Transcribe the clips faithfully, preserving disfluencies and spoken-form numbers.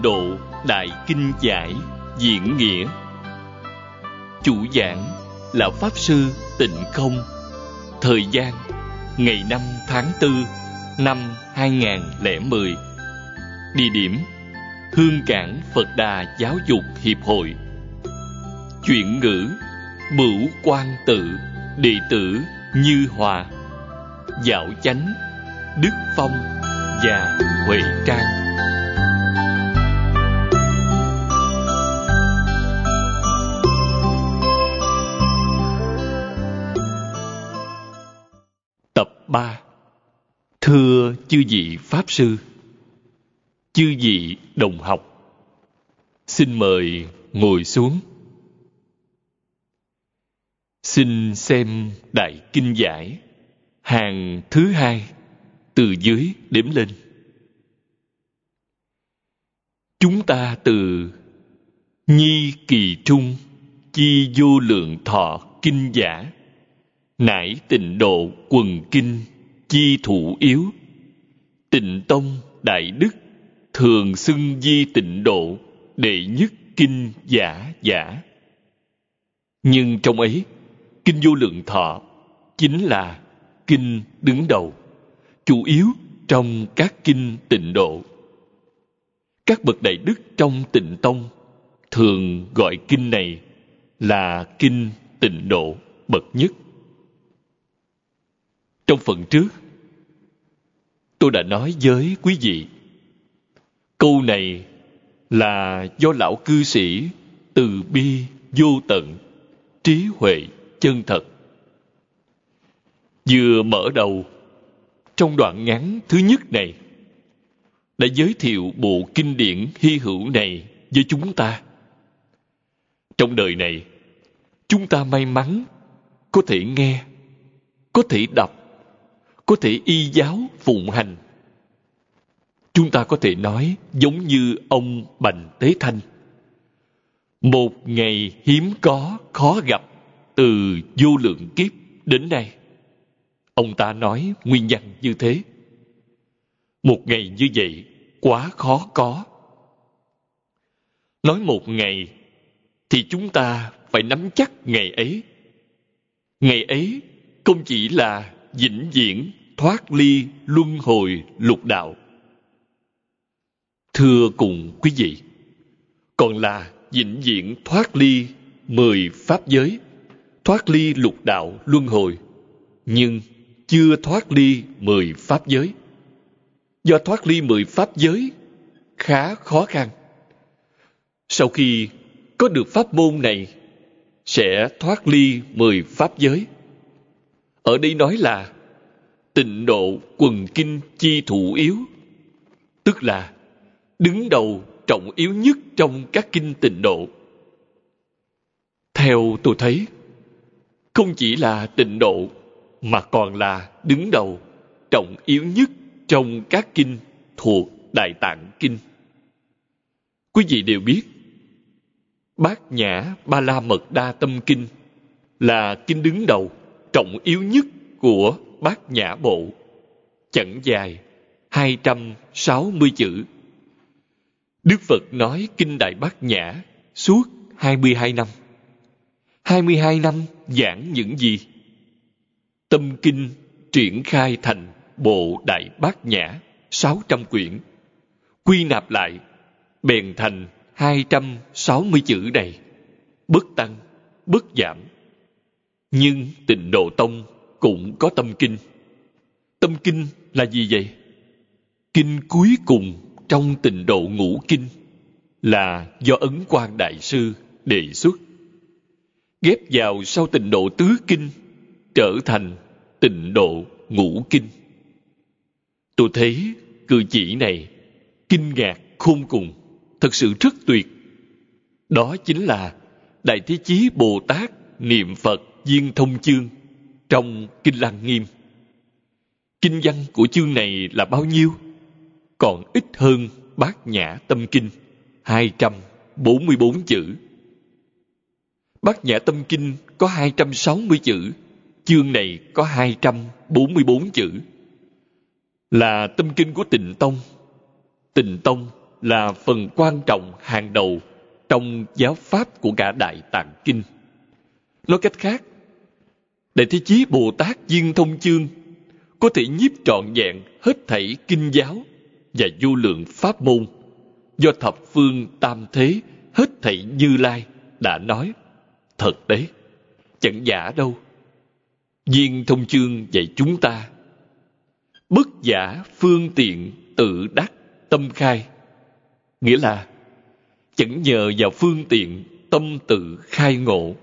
Độ Đại Kinh Giải Diễn Nghĩa. Chủ giảng là Pháp Sư Tịnh Không. Thời gian ngày năm tháng tư năm hai nghìn lẻ mười. Địa điểm Hương Cảng Phật Đà Giáo dục Hiệp hội. Chuyển ngữ Bửu Quan Tự, đệ tử Như Hòa. Dạo Chánh Đức Phong và Huệ Trang. Tập ba. Thưa chư vị Pháp Sư, chư vị đồng học, xin mời ngồi xuống. Xin xem Đại Kinh Giải, hàng thứ hai, từ dưới đếm lên. Chúng ta từ Nhi Kỳ Trung chi vô lượng thọ kinh giả, nải Tịnh Độ quần kinh chi thủ yếu, Tịnh Tông đại đức thường xưng di Tịnh Độ đệ nhất kinh giả giả. Nhưng trong ấy, kinh vô lượng thọ chính là kinh đứng đầu, chủ yếu trong các kinh Tịnh Độ. Các bậc đại đức trong Tịnh Tông thường gọi kinh này là kinh Tịnh Độ bậc nhất. Trong phần trước, tôi đã nói với quý vị, câu này là do lão cư sĩ từ bi vô tận, trí huệ chân thật. Vừa mở đầu, trong đoạn ngắn thứ nhất này, đã giới thiệu bộ kinh điển hy hữu này với chúng ta. Trong đời này, chúng ta may mắn có thể nghe, có thể đọc, có thể y giáo phụng hành. Chúng ta có thể nói giống như ông Bành Tế Thanh: một ngày hiếm có, khó gặp từ vô lượng kiếp đến nay. Ông ta nói nguyên nhân như thế. Một ngày như vậy quá khó có. Nói một ngày thì chúng ta phải nắm chắc ngày ấy. Ngày ấy không chỉ là vĩnh viễn thoát ly luân hồi lục đạo, thưa cùng quý vị, còn là vĩnh viễn thoát ly mười pháp giới, thoát ly lục đạo luân hồi, nhưng chưa thoát ly mười pháp giới. Do thoát ly mười pháp giới khá khó khăn. Sau khi có được pháp môn này, sẽ thoát ly mười pháp giới. Ở đây nói là Tịnh Độ quần kinh chi thủ yếu, tức là đứng đầu trọng yếu nhất trong các kinh Tịnh Độ. Theo tôi thấy, không chỉ là Tịnh Độ mà còn là đứng đầu trọng yếu nhất trong các kinh thuộc Đại Tạng Kinh. Quý vị đều biết, Bát Nhã Ba La Mật Đa Tâm Kinh là kinh đứng đầu trọng yếu nhất của Bát Nhã Bộ, chẳng dài hai trăm sáu mươi chữ. Đức Phật nói kinh Đại Bát Nhã suốt hai mươi hai năm. hai mươi hai năm giảng những gì? Tâm kinh triển khai thành bộ Đại Bát Nhã sáu trăm quyển, quy nạp lại bèn thành hai trăm sáu mươi chữ này, bất tăng, bất giảm. Nhưng Tịnh Độ Tông cũng có tâm kinh. Tâm kinh là gì vậy? Kinh cuối cùng trong Tịnh Độ Ngũ Kinh là do Ấn Quang Đại Sư đề xuất, ghép vào sau Tịnh Độ Tứ Kinh trở thành Tịnh Độ Ngũ Kinh. Tôi thấy cử chỉ này kinh ngạc khôn cùng, thật sự rất tuyệt. Đó chính là Đại Thế Chí Bồ Tát niệm Phật Viên Thông chương trong Kinh Lăng Nghiêm. Kinh văn của chương này là bao nhiêu? Còn ít hơn Bát Nhã Tâm Kinh hai trăm bốn mươi bốn chữ. Bát Nhã Tâm Kinh có hai trăm sáu mươi chữ, chương này có hai trăm bốn mươi bốn chữ. Là tâm kinh của Tịnh Tông. Tịnh Tông là phần quan trọng hàng đầu trong giáo pháp của cả Đại Tạng Kinh. Nói cách khác, Đại Thế Chí Bồ Tát Viên Thông Chương có thể nhiếp trọn vẹn hết thảy kinh giáo và vô lượng pháp môn do thập phương tam thế hết thảy Như Lai đã nói. Thật đấy, chẳng giả đâu. Viên Thông Chương dạy chúng ta: bất giả phương tiện tự đắc tâm khai. Nghĩa là chẳng nhờ vào phương tiện tâm tự khai ngộ.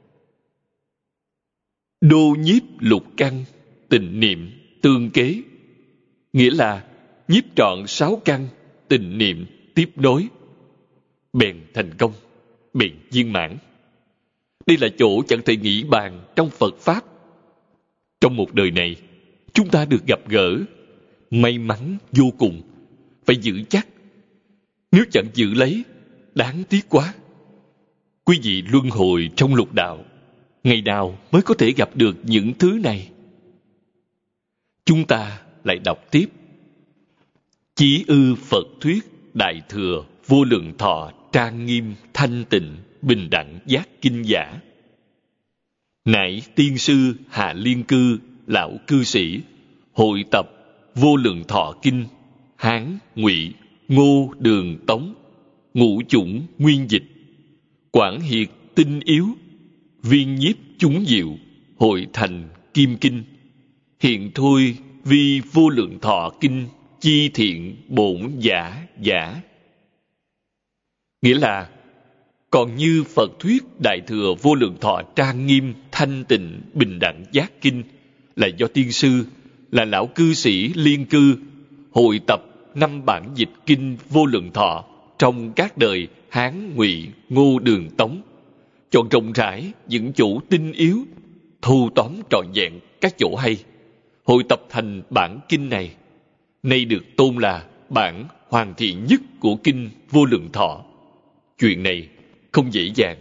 Đô nhiếp lục căn tịnh niệm tương kế. Nghĩa là nhiếp trọn sáu căn tịnh niệm tiếp nối, bèn thành công, bèn viên mãn. Đây là chỗ chẳng thể nghĩ bàn trong Phật Pháp. Trong một đời này, chúng ta được gặp gỡ, may mắn vô cùng, phải giữ chắc. Nếu chẳng giữ lấy, đáng tiếc quá. Quý vị luân hồi trong lục đạo, ngày nào mới có thể gặp được những thứ này? Chúng ta lại đọc tiếp: Chí ư Phật thuyết Đại Thừa Vô Lượng Thọ Trang Nghiêm Thanh Tịnh Bình Đẳng Giác Kinh Giả. Nại tiên sư Hạ Liên Cư lão cư sĩ hội tập Vô Lượng Thọ Kinh, Hán, Ngụy, Ngô, Đường, Tống, ngũ chủng nguyên dịch, quảng hiệt tinh yếu, viên nhiếp chúng diệu, hội thành kim kinh. Hiện thôi vi Vô Lượng Thọ Kinh chi thiện bổn giả giả. Nghĩa là còn như Phật thuyết Đại Thừa Vô Lượng Thọ Trang Nghiêm Thanh Tịnh Bình Đẳng Giác Kinh là do tiên sư là lão cư sĩ Liên Cư hội tập năm bản dịch kinh Vô Lượng Thọ trong các đời Hán, Ngụy, Ngô, Đường, Tống, chọn rộng rãi những chỗ tinh yếu, thu tóm trọn vẹn các chỗ hay, hội tập thành bản kinh này, nay được tôn là bản hoàn thiện nhất của kinh Vô Lượng Thọ. Chuyện này không dễ dàng.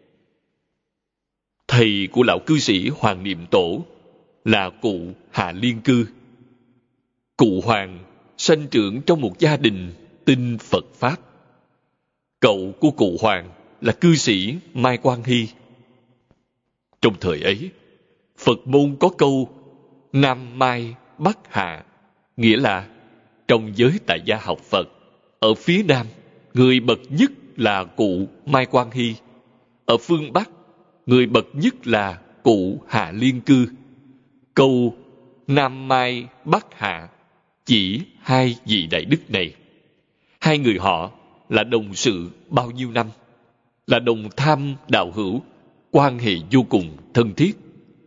Thầy của lão cư sĩ Hoàng Niệm Tổ là cụ Hạ Liên Cư. Cụ Hoàng sanh trưởng trong một gia đình tin Phật Pháp. Cậu của cụ Hoàng là cư sĩ Mai Quang Hy. Trong thời ấy, Phật môn có câu Nam Mai Bắc Hạ, nghĩa là trong giới tại gia học Phật, ở phía Nam, người bậc nhất là cụ Mai Quang Hy. Ở phương Bắc, người bậc nhất là cụ Hạ Liên Cư. Câu Nam Mai Bắc Hạ chỉ hai vị đại đức này. Hai người họ là đồng sự bao nhiêu năm, là đồng tham đạo hữu, quan hệ vô cùng thân thiết.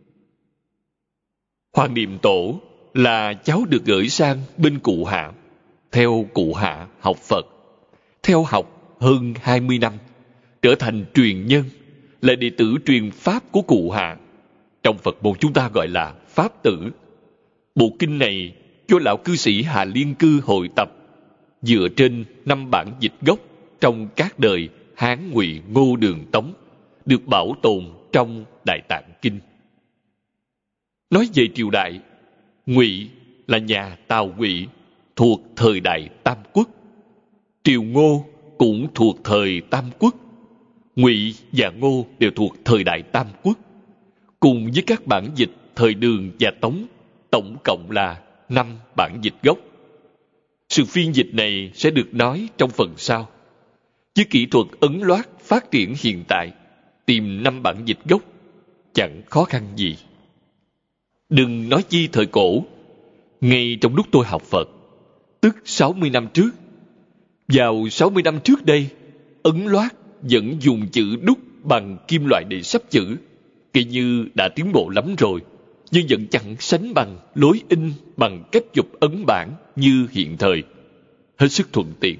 Hoàng Niệm Tổ là cháu được gửi sang bên cụ Hạ, theo cụ Hạ học Phật, theo học hơn hai mươi năm, trở thành truyền nhân, là đệ tử truyền Pháp của cụ Hạ. Trong Phật môn chúng ta gọi là Pháp tử. Bộ kinh này do lão cư sĩ Hạ Liên Cư hội tập, dựa trên năm bản dịch gốc trong các đời Hán, Ngụy, Ngô, Đường, Tống, được bảo tồn trong Đại Tạng Kinh. Nói về triều đại, Ngụy là nhà Tào Ngụy, thuộc thời đại Tam Quốc. Triều Ngô cũng thuộc thời Tam Quốc. Ngụy và Ngô đều thuộc thời đại Tam Quốc. Cùng với các bản dịch thời Đường và Tống, tổng cộng là năm bản dịch gốc. Sự phiên dịch này sẽ được nói trong phần sau. Với kỹ thuật ấn loát phát triển hiện tại, tìm năm bản dịch gốc chẳng khó khăn gì. Đừng nói chi thời cổ, ngay trong lúc tôi học Phật, tức sáu mươi năm trước, vào sáu mươi năm trước đây, ấn loát vẫn dùng chữ đúc bằng kim loại để sắp chữ, kể như đã tiến bộ lắm rồi, nhưng vẫn chẳng sánh bằng lối in bằng cách chụp ấn bản như hiện thời, hết sức thuận tiện.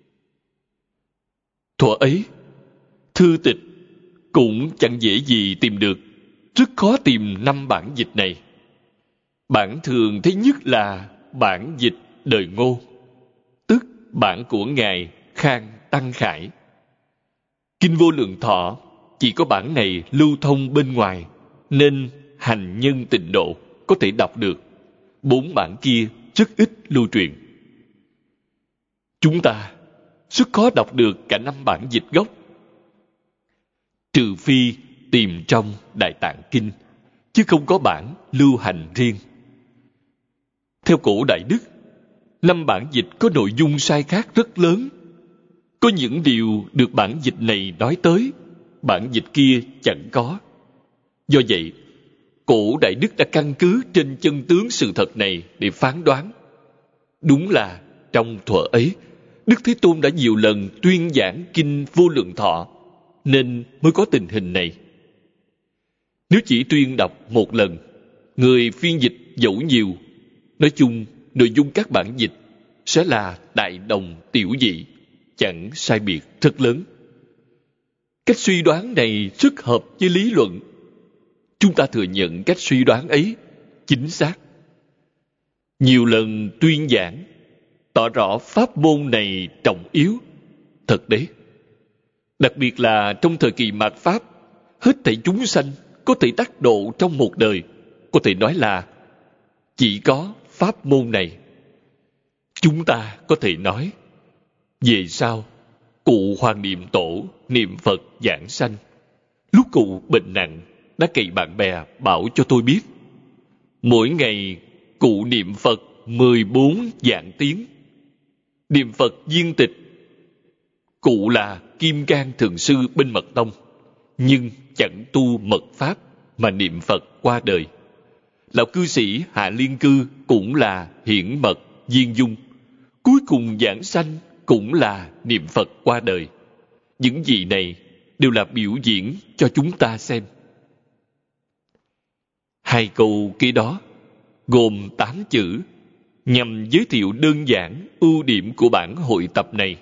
Thuở ấy, thư tịch cũng chẳng dễ gì tìm được, rất khó tìm năm bản dịch này. Bản thường thấy nhất là bản dịch đời Ngô, tức bản của Ngài Khang Tăng Khải. Kinh Vô Lượng Thọ chỉ có bản này lưu thông bên ngoài, nên hành nhân tịnh độ có thể đọc được. Bốn bản kia rất ít lưu truyền. Chúng ta rất khó đọc được cả năm bản dịch gốc. Trừ phi tìm trong Đại Tạng Kinh, chứ không có bản lưu hành riêng. Theo cổ Đại Đức, năm bản dịch có nội dung sai khác rất lớn. Có những điều được bản dịch này nói tới, bản dịch kia chẳng có. Do vậy, cổ Đại Đức đã căn cứ trên chân tướng sự thật này để phán đoán. Đúng là trong thuở ấy, Đức Thế Tôn đã nhiều lần tuyên giảng Kinh Vô Lượng Thọ, nên mới có tình hình này. Nếu chỉ tuyên đọc một lần, người phiên dịch dẫu nhiều, nói chung nội dung các bản dịch sẽ là đại đồng tiểu dị, chẳng sai biệt rất lớn. Cách suy đoán này rất hợp với lý luận. Chúng ta thừa nhận cách suy đoán ấy chính xác. Nhiều lần tuyên giảng, tỏ rõ pháp môn này trọng yếu. Thật đấy. Đặc biệt là trong thời kỳ mạt Pháp, hết thảy chúng sanh có thể đắc độ trong một đời. Có thể nói là chỉ có pháp môn này. Chúng ta có thể nói, về sau, cụ Hoàng Niệm Tổ niệm Phật giảng sanh. Lúc cụ bệnh nặng, đã cậy bạn bè bảo cho tôi biết. Mỗi ngày, cụ niệm Phật mười bốn vạn tiếng. Niệm Phật viên tịch. Cụ là Kim Cang Thượng Sư bên Mật Tông, nhưng chẳng tu mật pháp mà niệm Phật qua đời. Lão cư sĩ Hạ Liên Cư cũng là hiển mật viên dung. Cuối cùng giảng sanh cũng là niệm Phật qua đời. Những gì này đều là biểu diễn cho chúng ta xem. Hai câu kế đó gồm tám chữ, nhằm giới thiệu đơn giản ưu điểm của bản hội tập này.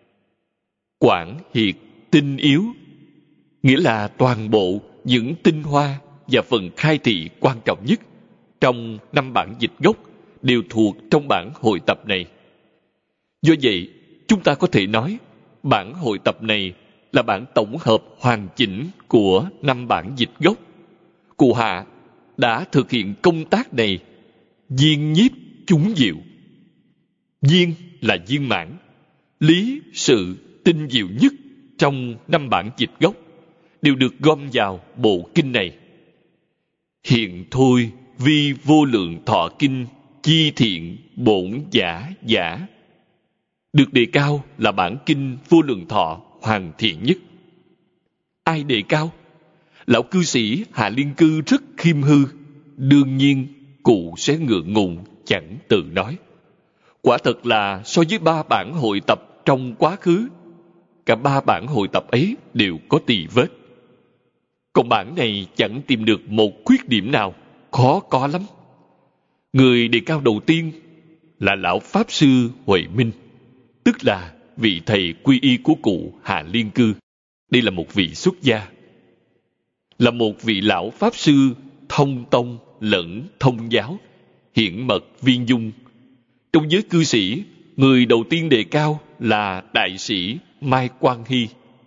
Quảng hiệt tinh yếu, nghĩa là toàn bộ những tinh hoa và phần khai thị quan trọng nhất trong năm bản dịch gốc đều thuộc trong bản hội tập này. Do vậy, chúng ta có thể nói bản hội tập này là bản tổng hợp hoàn chỉnh của năm bản dịch gốc. Cụ Hạ đã thực hiện công tác này viên nhiếp chúng diệu. Viên là viên mãn, lý sự tinh diệu nhất trong năm bản dịch gốc đều được gom vào bộ kinh này. Hiện thôi vi vô lượng thọ kinh chi thiện bổn giả giả, được đề cao là bản kinh vô lượng thọ hoàn thiện nhất. Ai đề cao? Lão cư sĩ Hạ Liên Cư rất khiêm hư, đương nhiên cụ sẽ ngượng ngùng chẳng tự nói. Quả thật là so với ba bản hội tập trong quá khứ, cả ba bản hội tập ấy đều có tì vết. Còn bản này chẳng tìm được một khuyết điểm nào, khó có lắm. Người đề cao đầu tiên là lão Pháp Sư Huệ Minh, tức là vị thầy quy y của cụ Hạ Liên Cư. Đây là một vị xuất gia, là một vị lão Pháp Sư thông tông lẫn thông giáo, hiển mật viên dung. Trong giới cư sĩ, người đầu tiên đề cao là đại sĩ Mai Quang Hy.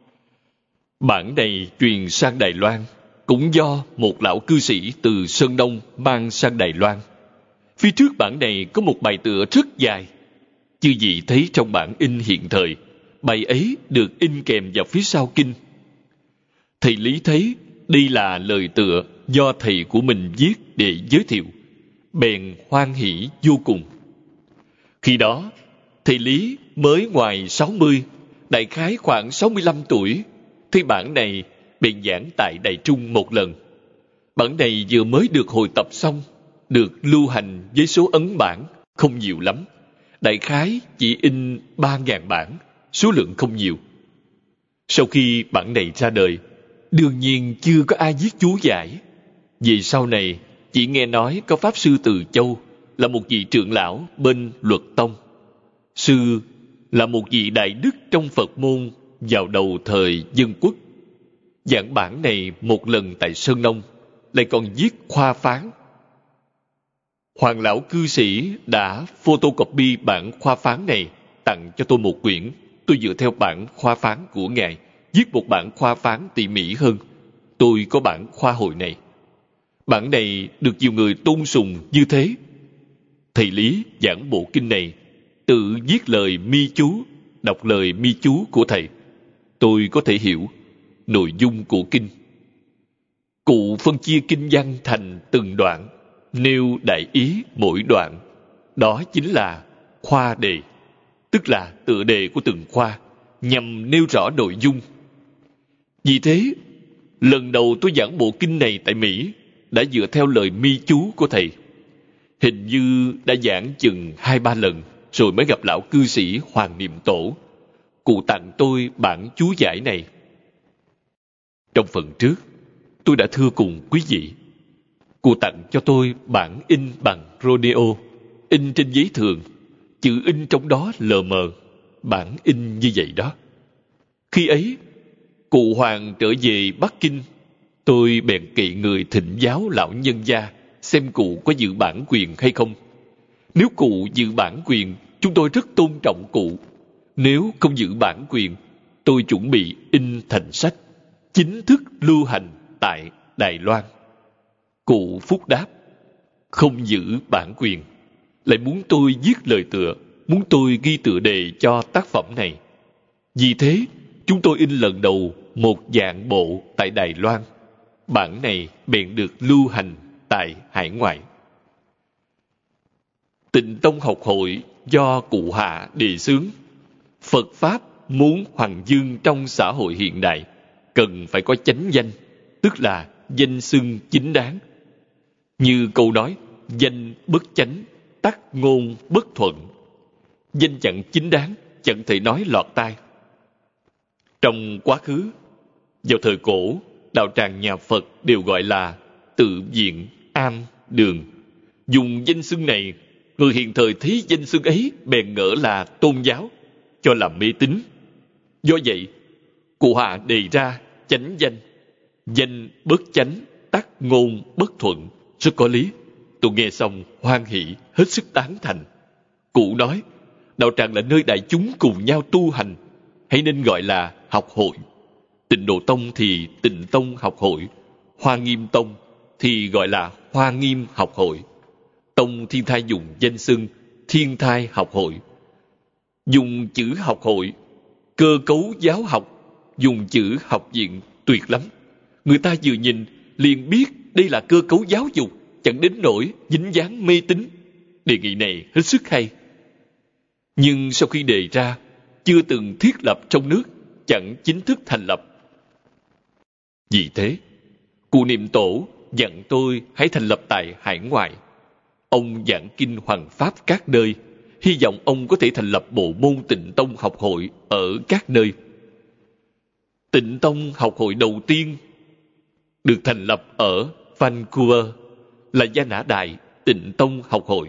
Bản này truyền sang Đài Loan cũng do một lão cư sĩ từ Sơn Đông mang sang Đài Loan. Phía trước bản này có một bài tựa rất dài. Chư vị thấy trong bản in hiện thời, bài ấy được in kèm vào phía sau kinh. Thầy Lý thấy đây là lời tựa do thầy của mình viết để giới thiệu, bèn hoan hỷ vô cùng. Khi đó, thầy Lý mới ngoài sáu mươi, đại khái khoảng sáu mươi lăm tuổi, thì bản này bèn giảng tại Đài Trung một lần. Bản này vừa mới được hồi tập xong, được lưu hành với số ấn bản không nhiều lắm. Đại khái chỉ in ba ngàn bản, số lượng không nhiều. Sau khi bản này ra đời, đương nhiên chưa có ai viết chú giải. Về sau này, chỉ nghe nói có Pháp Sư Từ Châu là một vị trưởng lão bên Luật Tông. Sư là một vị đại đức trong Phật môn vào đầu thời Dân Quốc. Giảng bản này một lần tại Sơn Nông, lại còn viết khoa phán. Hoàng lão cư sĩ đã photocopy bản khoa phán này tặng cho tôi một quyển. Tôi dựa theo bản khoa phán của ngài viết một bản khoa phán tỉ mỉ hơn. Tôi có bản khoa hội này. Bản này được nhiều người tôn sùng như thế. Thầy Lý giảng bộ kinh này tự viết lời mi chú đọc lời mi chú của thầy, tôi có thể hiểu nội dung của kinh. Cụ phân chia kinh văn thành từng đoạn, nêu đại ý mỗi đoạn. Đó chính là khoa đề, tức là tựa đề của từng khoa, nhằm nêu rõ nội dung. Vì thế, lần đầu tôi giảng bộ kinh này tại Mỹ đã dựa theo lời mi chú của thầy. Hình như đã giảng chừng hai ba lần rồi mới gặp lão cư sĩ Hoàng Niệm Tổ. Cụ tặng tôi bản chú giải này. Trong phần trước, tôi đã thưa cùng quý vị. Cụ tặng cho tôi bản in bằng Rodeo, in trên giấy thường, chữ in trong đó lờ mờ, bản in như vậy đó. Khi ấy, cụ Hoàng trở về Bắc Kinh, tôi bèn kỵ người thịnh giáo lão nhân gia xem cụ có giữ bản quyền hay không. Nếu cụ giữ bản quyền, chúng tôi rất tôn trọng cụ. Nếu không giữ bản quyền, tôi chuẩn bị in thành sách, chính thức lưu hành tại Đài Loan. Cụ phúc đáp, không giữ bản quyền, lại muốn tôi viết lời tựa, muốn tôi ghi tựa đề cho tác phẩm này. Vì thế, chúng tôi in lần đầu một dạng bộ tại Đài Loan. Bản này bèn được lưu hành tại hải ngoại. Tịnh Tông học hội do cụ Hạ đề xướng. Phật Pháp muốn hoàng dương trong xã hội hiện đại, cần phải có chánh danh, tức là danh xưng chính đáng. Như câu nói, danh bất chánh, tắc ngôn bất thuận. Danh chẳng chính đáng, chẳng thể nói lọt tai. Trong quá khứ, vào thời cổ, đạo tràng nhà Phật đều gọi là tự viện, am, đường. Dùng danh xưng này, người hiện thời thấy danh xưng ấy bèn ngỡ là tôn giáo, cho làm mê tín. Do vậy, cụ Hạ đề ra chánh danh, danh bất chánh, tắc ngôn bất thuận, rất có lý. Tôi nghe xong hoan hỷ, hết sức tán thành. Cụ nói, đạo tràng là nơi đại chúng cùng nhau tu hành, hãy nên gọi là học hội. Tịnh Độ Tông thì Tịnh Tông học hội, Hoa Nghiêm Tông thì gọi là Hoa Nghiêm học hội. Tông Thiên Thai dùng danh xưng Thiên Thai học hội. Dùng chữ học hội, cơ cấu giáo học, dùng chữ học viện tuyệt lắm. Người ta vừa nhìn liền biết đây là cơ cấu giáo dục, chẳng đến nỗi dính dáng mê tín. Đề nghị này hết sức hay. Nhưng sau khi đề ra, chưa từng thiết lập trong nước, chẳng chính thức thành lập. Vì thế, cụ Niệm Tổ dặn tôi hãy thành lập tại hải ngoại. Ông giảng kinh hoằng pháp các nơi, hy vọng ông có thể thành lập bộ môn Tịnh Tông học hội ở các nơi. Tịnh Tông học hội đầu tiên được thành lập ở Vancouver là Gia Nã Đại Tịnh Tông học hội.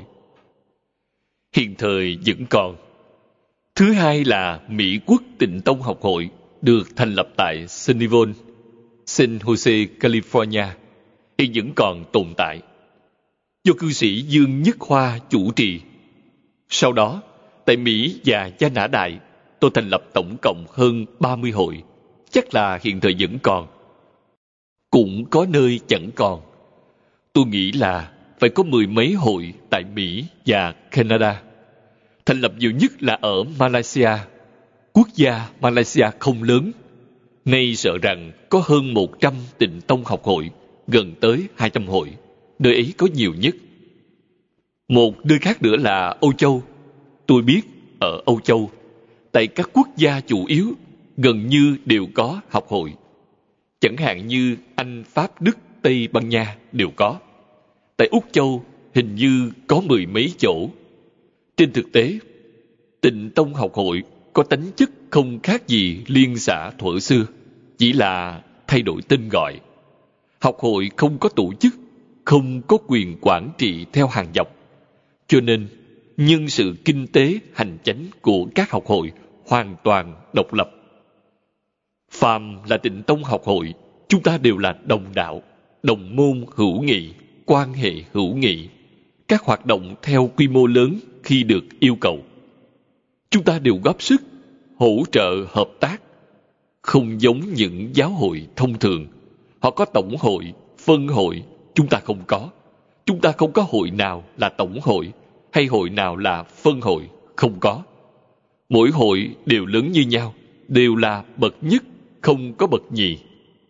Hiện thời vẫn còn. Thứ hai là Mỹ Quốc Tịnh Tông học hội được thành lập tại Sunnyvale, San Jose, California, hiện vẫn còn tồn tại. Do cư sĩ Dương Nhất Hoa chủ trì. Sau đó, tại Mỹ và Gia Nã Đại, tôi thành lập tổng cộng hơn ba mươi hội, chắc là hiện thời vẫn còn. Cũng có nơi chẳng còn. Tôi nghĩ là phải có mười mấy hội tại Mỹ và Canada. Thành lập nhiều nhất là ở Malaysia. Quốc gia Malaysia không lớn. Nay sợ rằng có hơn một trăm Tịnh Tông học hội, gần tới hai trăm hội. Nơi ấy có nhiều nhất. Một nơi khác nữa là Âu Châu. Tôi biết ở Âu Châu, tại các quốc gia chủ yếu, gần như đều có học hội. Chẳng hạn như Anh, Pháp, Đức, Tây Ban Nha đều có. Tại Úc Châu hình như có mười mấy chỗ. Trên thực tế, Tịnh Tông học hội có tính chất không khác gì liên xã thuở xưa, chỉ là thay đổi tên gọi. Học hội không có tổ chức, không có quyền quản trị theo hàng dọc. Cho nên, nhân sự kinh tế, hành chánh của các học hội hoàn toàn độc lập. Phàm là Tịnh Tông học hội, chúng ta đều là đồng đạo, đồng môn hữu nghị, quan hệ hữu nghị, các hoạt động theo quy mô lớn khi được yêu cầu. Chúng ta đều góp sức, hỗ trợ hợp tác, không giống những giáo hội thông thường. Họ có tổng hội, phân hội, chúng ta không có. Chúng ta không có hội nào là tổng hội, hay hội nào là phân hội, không có. Mỗi hội đều lớn như nhau, đều là bậc nhất, không có bậc nhì.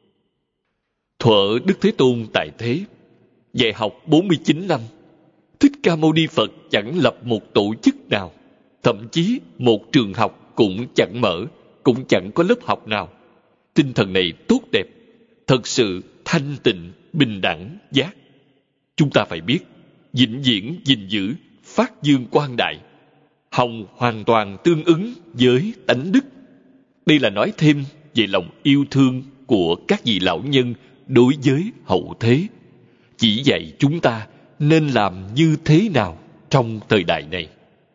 Thuở Đức Thế Tôn tại thế, dạy học bốn mươi chín năm, Thích Ca Mâu Ni Phật chẳng lập một tổ chức nào, thậm chí một trường học cũng chẳng mở, cũng chẳng có lớp học nào. Tinh thần này tốt đẹp, thật sự thanh tịnh, bình đẳng, giác. Chúng ta phải biết, vĩnh viễn gìn giữ, phát dương quang đại. Hồng hoàn toàn tương ứng với tánh đức. Đây là nói thêm về lòng yêu thương của các vị lão nhân đối với hậu thế, chỉ dạy chúng ta nên làm như thế nào trong thời đại này.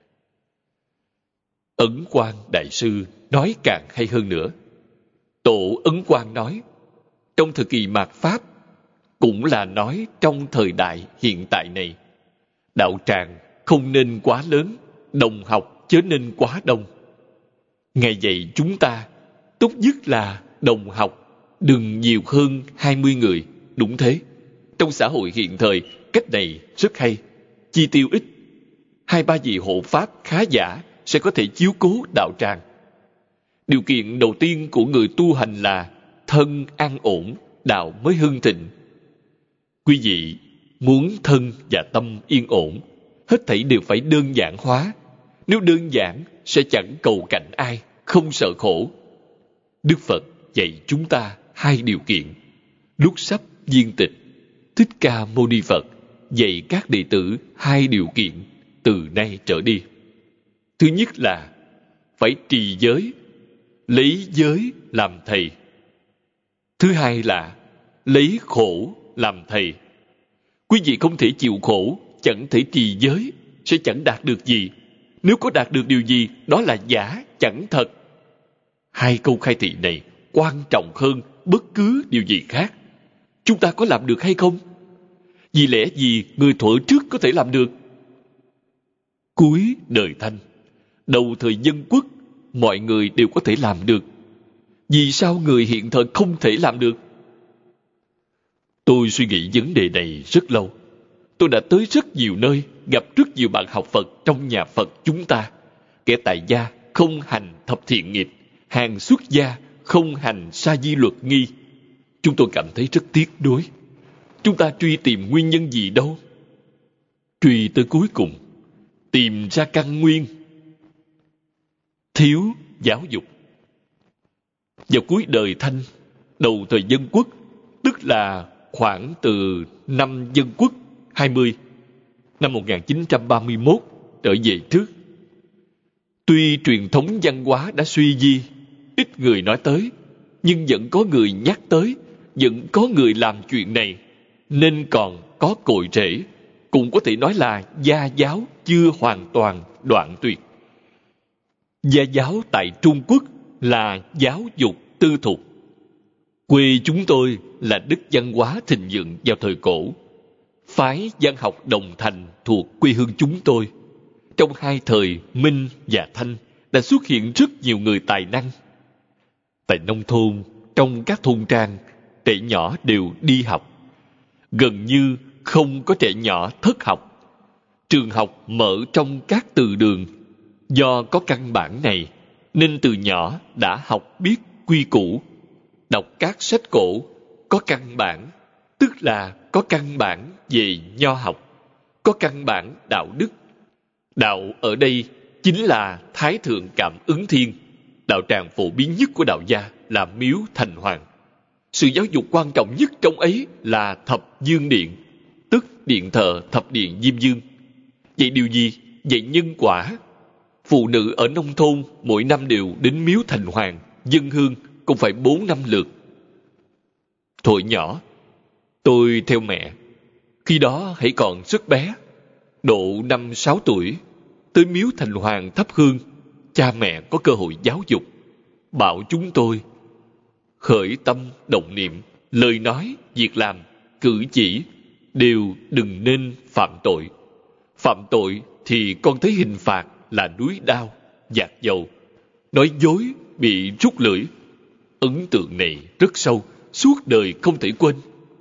Ấn Quang Đại Sư nói càng hay hơn nữa. Tổ Ấn Quang nói, trong thời kỳ mạt Pháp, cũng là nói trong thời đại hiện tại này, đạo tràng không nên quá lớn, đồng học chớ nên quá đông. Ngài dạy chúng ta, tốt nhất là đồng học đừng nhiều hơn hai mươi người. Đúng thế, trong xã hội hiện thời, cách này rất hay, chi tiêu ít. Hai ba vị hộ pháp khá giả sẽ có thể chiếu cố đạo tràng. Điều kiện đầu tiên của người tu hành là thân an ổn, đạo mới hưng thịnh. Quý vị muốn thân và tâm yên ổn, hết thảy đều phải đơn giản hóa. Nếu đơn giản sẽ chẳng cầu cạnh ai, không sợ khổ. Đức Phật dạy chúng ta hai điều kiện. Lúc sắp viên tịch, Thích Ca Mâu Ni Phật dạy các đệ tử hai điều kiện từ nay trở đi. Thứ nhất là phải trì giới, lấy giới làm thầy. Thứ hai là lấy khổ làm thầy. Quý vị không thể chịu khổ, chẳng thể trì giới, sẽ chẳng đạt được gì. Nếu có đạt được điều gì, đó là giả, chẳng thật. Hai câu khai thị này quan trọng hơn bất cứ điều gì khác. Chúng ta có làm được hay không? Vì lẽ gì người thuở trước có thể làm được? Cuối đời Thanh, đầu thời Dân Quốc, mọi người đều có thể làm được. Vì sao người hiện thời không thể làm được? Tôi suy nghĩ vấn đề này rất lâu. Tôi đã tới rất nhiều nơi, gặp rất nhiều bạn học Phật trong nhà Phật chúng ta. Kẻ tại gia không hành thập thiện nghiệp, hàng xuất gia không hành sa di luật nghi. Chúng tôi cảm thấy rất tiếc nuối. Chúng ta truy tìm nguyên nhân gì đâu? Truy tới cuối cùng, tìm ra căn nguyên. Thiếu giáo dục. Vào cuối đời Thanh, đầu thời Dân Quốc, tức là khoảng từ năm Dân Quốc hai mươi, năm một nghìn chín trăm ba mươi mốt trở về trước. Tuy truyền thống văn hóa đã suy di, ít người nói tới, nhưng vẫn có người nhắc tới, vẫn có người làm chuyện này, nên còn có cội rễ, cũng có thể nói là gia giáo chưa hoàn toàn đoạn tuyệt. Gia giáo tại Trung Quốc là giáo dục tư thục. Quê chúng tôi là đất văn hóa thịnh vượng vào thời cổ. Phái văn học Đồng Thành thuộc quê hương chúng tôi. Trong hai thời Minh và Thanh đã xuất hiện rất nhiều người tài năng. Tại nông thôn, trong các thôn trang, trẻ nhỏ đều đi học. Gần như không có trẻ nhỏ thất học. Trường học mở trong các từ đường. Do có căn bản này, nên từ nhỏ đã học biết quy củ. Đọc các sách cổ, có căn bản, tức là có căn bản về nho học, có căn bản đạo đức. Đạo ở đây chính là Thái Thượng Cảm Ứng Thiên. Đạo tràng phổ biến nhất của đạo gia là Miếu Thành Hoàng. Sự giáo dục quan trọng nhất trong ấy là Thập Dương Điện, tức điện thờ Thập Điện Diêm Dương. Vậy điều gì? Vậy nhân quả. Phụ nữ ở nông thôn mỗi năm đều đến Miếu Thành Hoàng dâng hương, cũng phải bốn năm lượt. Thuở nhỏ, tôi theo mẹ, khi đó hãy còn rất bé, độ năm sáu tuổi, tới Miếu Thành Hoàng thắp hương. Cha mẹ có cơ hội giáo dục, bảo chúng tôi khởi tâm động niệm, lời nói, việc làm, cử chỉ đều đừng nên phạm tội. Phạm tội thì con thấy hình phạt là núi đao, dạt dầu. Nói dối bị rút lưỡi. Ấn tượng này rất sâu, suốt đời không thể quên.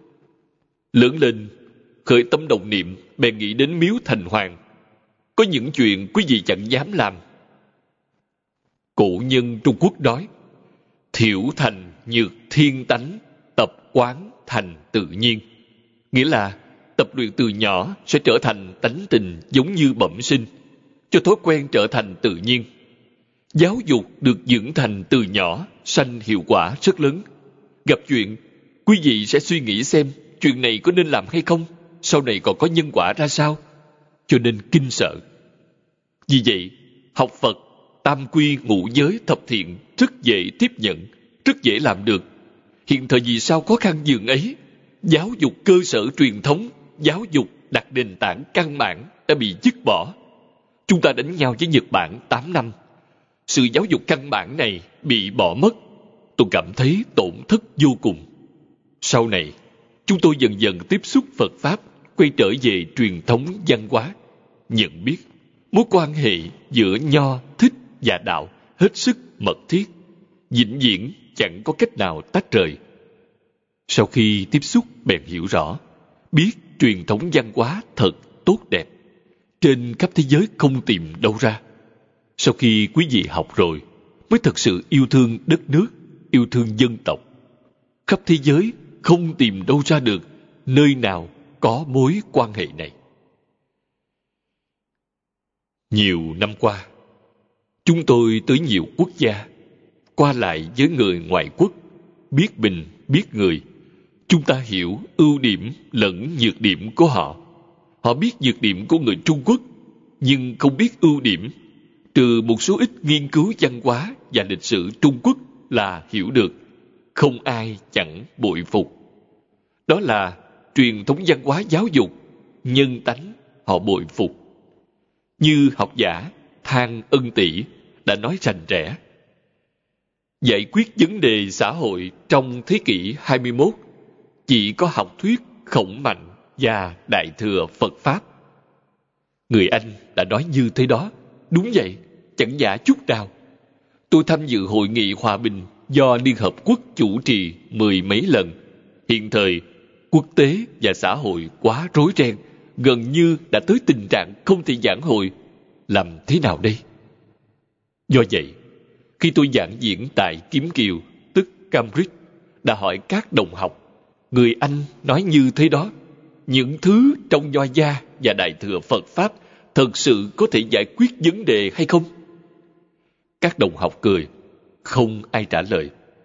Lớn lên, khởi tâm động niệm, bèn nghĩ đến Miếu Thành Hoàng. Có những chuyện quý vị chẳng dám làm. Cổ nhân Trung Quốc nói, thiểu thành nhược thiên tánh, tập quán thành tự nhiên. Nghĩa là tập luyện từ nhỏ sẽ trở thành tánh tình giống như bẩm sinh, cho thói quen trở thành tự nhiên. Giáo dục được dưỡng thành từ nhỏ sanh hiệu quả rất lớn. Gặp chuyện, quý vị sẽ suy nghĩ xem chuyện này có nên làm hay không, sau này còn có nhân quả ra sao, cho nên kinh sợ. Vì vậy, học Phật, tam quy ngũ giới thập thiện rất dễ tiếp nhận, rất dễ làm được. Hiện thời vì sao khó khăn dường ấy? Giáo dục cơ sở truyền thống, giáo dục đặt nền tảng căn bản đã bị dứt bỏ. Chúng ta đánh nhau với Nhật Bản tám năm. Sự giáo dục căn bản này bị bỏ mất. Tôi cảm thấy tổn thất vô cùng. Sau này, chúng tôi dần dần tiếp xúc Phật Pháp, quay trở về truyền thống văn hóa, nhận biết mối quan hệ giữa Nho, Thích và Đạo hết sức mật thiết, vĩnh viễn chẳng có cách nào tách rời. Sau khi tiếp xúc bèn hiểu rõ, biết truyền thống văn hóa thật tốt đẹp, trên khắp thế giới không tìm đâu ra. Sau khi quý vị học rồi, mới thật sự yêu thương đất nước, yêu thương dân tộc. Khắp thế giới không tìm đâu ra được nơi nào có mối quan hệ này. Nhiều năm qua, chúng tôi tới nhiều quốc gia, qua lại với người ngoại quốc, biết mình, biết người. Chúng ta hiểu ưu điểm lẫn nhược điểm của họ. Họ biết nhược điểm của người Trung Quốc, nhưng không biết ưu điểm. Trừ một số ít nghiên cứu văn hóa và lịch sử Trung Quốc là hiểu được, không ai chẳng bội phục. Đó là truyền thống văn hóa giáo dục, nhân tánh họ bội phục. Như học giả Thang Ân Tỷ đã nói rành rẽ, giải quyết vấn đề xã hội trong thế kỷ hai mươi mốt chỉ có học thuyết Khổng Mạnh và Đại Thừa Phật Pháp. Người Anh đã nói như thế đó. Đúng vậy, chẳng giả chút nào. Tôi tham dự hội nghị hòa bình do Liên Hợp Quốc chủ trì mười mấy lần. Hiện thời, quốc tế và xã hội quá rối ren, gần như đã tới tình trạng không thể giảng hội. Làm thế nào đây? Do vậy, khi tôi giảng diễn tại Kiếm Kiều, tức Cambridge, đã hỏi các đồng học, người Anh nói như thế đó. Những thứ trong Nho gia và Đại Thừa Phật Pháp thật sự có thể giải quyết vấn đề hay không? Các đồng học cười, không ai trả lời.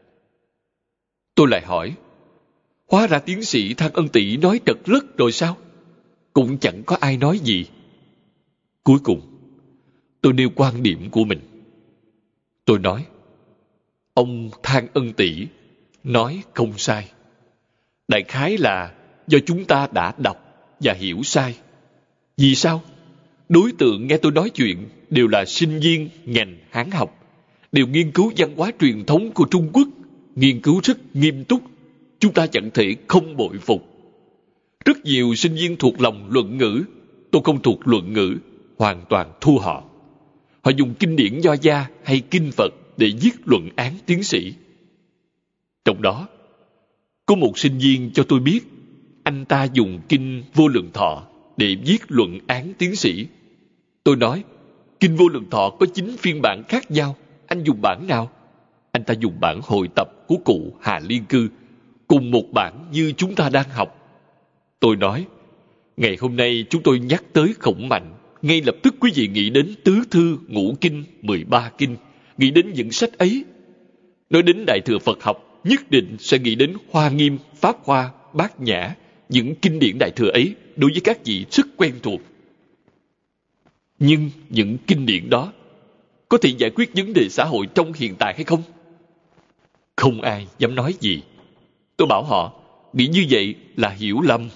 Tôi lại hỏi, hóa ra tiến sĩ Thang Ân Tỷ nói trật rất rồi sao? Cũng chẳng có ai nói gì. Cuối cùng, tôi nêu quan điểm của mình. Tôi nói, ông Thang Ân Tỷ nói không sai. Đại khái là do chúng ta đã đọc và hiểu sai. Vì sao? Đối tượng nghe tôi nói chuyện đều là sinh viên ngành Hán học, đều nghiên cứu văn hóa truyền thống của Trung Quốc, nghiên cứu rất nghiêm túc. Chúng ta chẳng thể không bội phục. Rất nhiều sinh viên thuộc lòng luận ngữ, tôi không thuộc luận ngữ, hoàn toàn thua họ. Họ dùng kinh điển Nho gia hay kinh Phật để viết luận án tiến sĩ. Trong đó, có một sinh viên cho tôi biết, anh ta dùng kinh Vô Lượng Thọ để viết luận án tiến sĩ. Tôi nói, kinh Vô Lượng Thọ có chín phiên bản khác nhau, anh dùng bản nào? Anh ta dùng bản hội tập của cụ Hà Liên Cư, cùng một bản như chúng ta đang học. Tôi nói, ngày hôm nay chúng tôi nhắc tới Khổng Mạnh, ngay lập tức quý vị nghĩ đến tứ thư, ngũ kinh, mười ba kinh, nghĩ đến những sách ấy. Nói đến Đại Thừa Phật học, nhất định sẽ nghĩ đến Hoa Nghiêm, Pháp Hoa, Bát Nhã. Những kinh điển Đại Thừa ấy đối với các vị rất quen thuộc. Nhưng những kinh điển đó có thể giải quyết vấn đề xã hội trong hiện tại hay không? Không ai dám nói gì. Tôi bảo họ, nghĩ như vậy là hiểu lầm.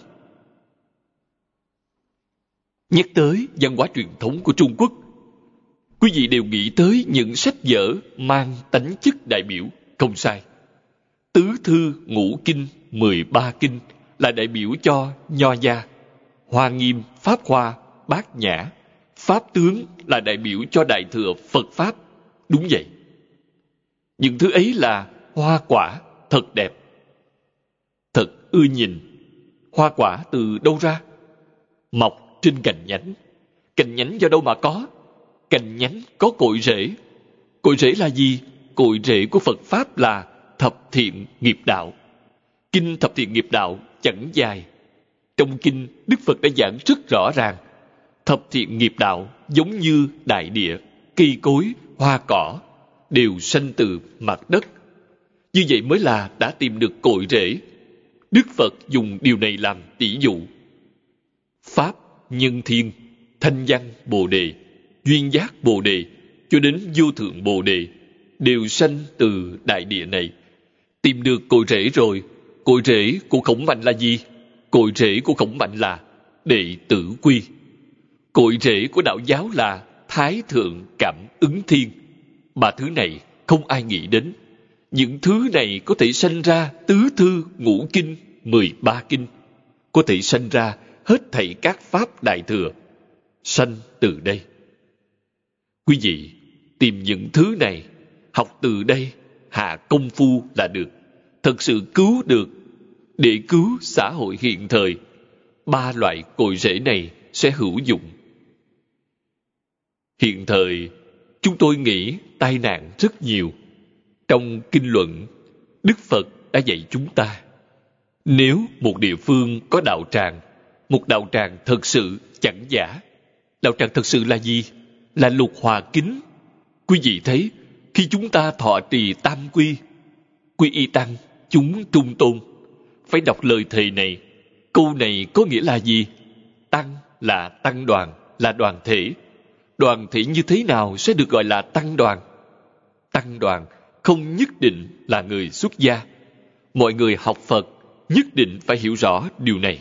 Nhắc tới văn hóa truyền thống của Trung Quốc, quý vị đều nghĩ tới những sách vở mang tánh chất đại biểu, không sai. Tứ thư, ngũ kinh, mười ba kinh là đại biểu cho Nho gia. Hoa Nghiêm, Pháp Hoa, Bát Nhã, Pháp Tướng là đại biểu cho Đại Thừa Phật Pháp. Đúng vậy. Những thứ ấy là hoa quả, thật đẹp, thật ưa nhìn. Hoa quả từ đâu ra? Mọc trên cành nhánh. Cành nhánh do đâu mà có? Cành nhánh có cội rễ. Cội rễ là gì? Cội rễ của Phật Pháp là thập thiện nghiệp đạo. Kinh thập thiện nghiệp đạo chẳng dài. Trong kinh, Đức Phật đã giảng rất rõ ràng. Thập thiện nghiệp đạo giống như đại địa, cây cối, hoa cỏ, đều sanh từ mặt đất. Như vậy mới là đã tìm được cội rễ. Đức Phật dùng điều này làm tỷ dụ. Pháp, nhân thiên, thanh văn Bồ Đề, duyên giác Bồ Đề, cho đến vô thượng Bồ Đề, đều sanh từ đại địa này. Tìm được cội rễ rồi. Cội rễ của Khổng Mạnh là gì? Cội rễ của Khổng Mạnh là đệ tử quy. Cội rễ của đạo giáo là Thái Thượng Cảm Ứng Thiên. Ba thứ này không ai nghĩ đến. Những thứ này có thể sanh ra tứ thư ngũ kinh, mười ba kinh. Có thể sanh ra hết thảy các pháp đại thừa. Sanh từ đây. Quý vị tìm những thứ này, học từ đây, hạ công phu là được. Thật sự cứu được. Để cứu xã hội hiện thời, ba loại cội rễ này sẽ hữu dụng. Hiện thời, chúng tôi nghĩ tai nạn rất nhiều. Trong kinh luận, Đức Phật đã dạy chúng ta, nếu một địa phương có đạo tràng, một đạo tràng thật sự chẳng giả. Đạo tràng thật sự là gì? Là lục hòa kính. Quý vị thấy, khi chúng ta thọ trì tam quy, quy y tăng, chúng trung tôn, phải đọc lời thề này. Câu này có nghĩa là gì? Tăng là tăng đoàn, là đoàn thể. Đoàn thể như thế nào sẽ được gọi là tăng đoàn? Tăng đoàn không nhất định là người xuất gia. Mọi người học Phật nhất định phải hiểu rõ điều này.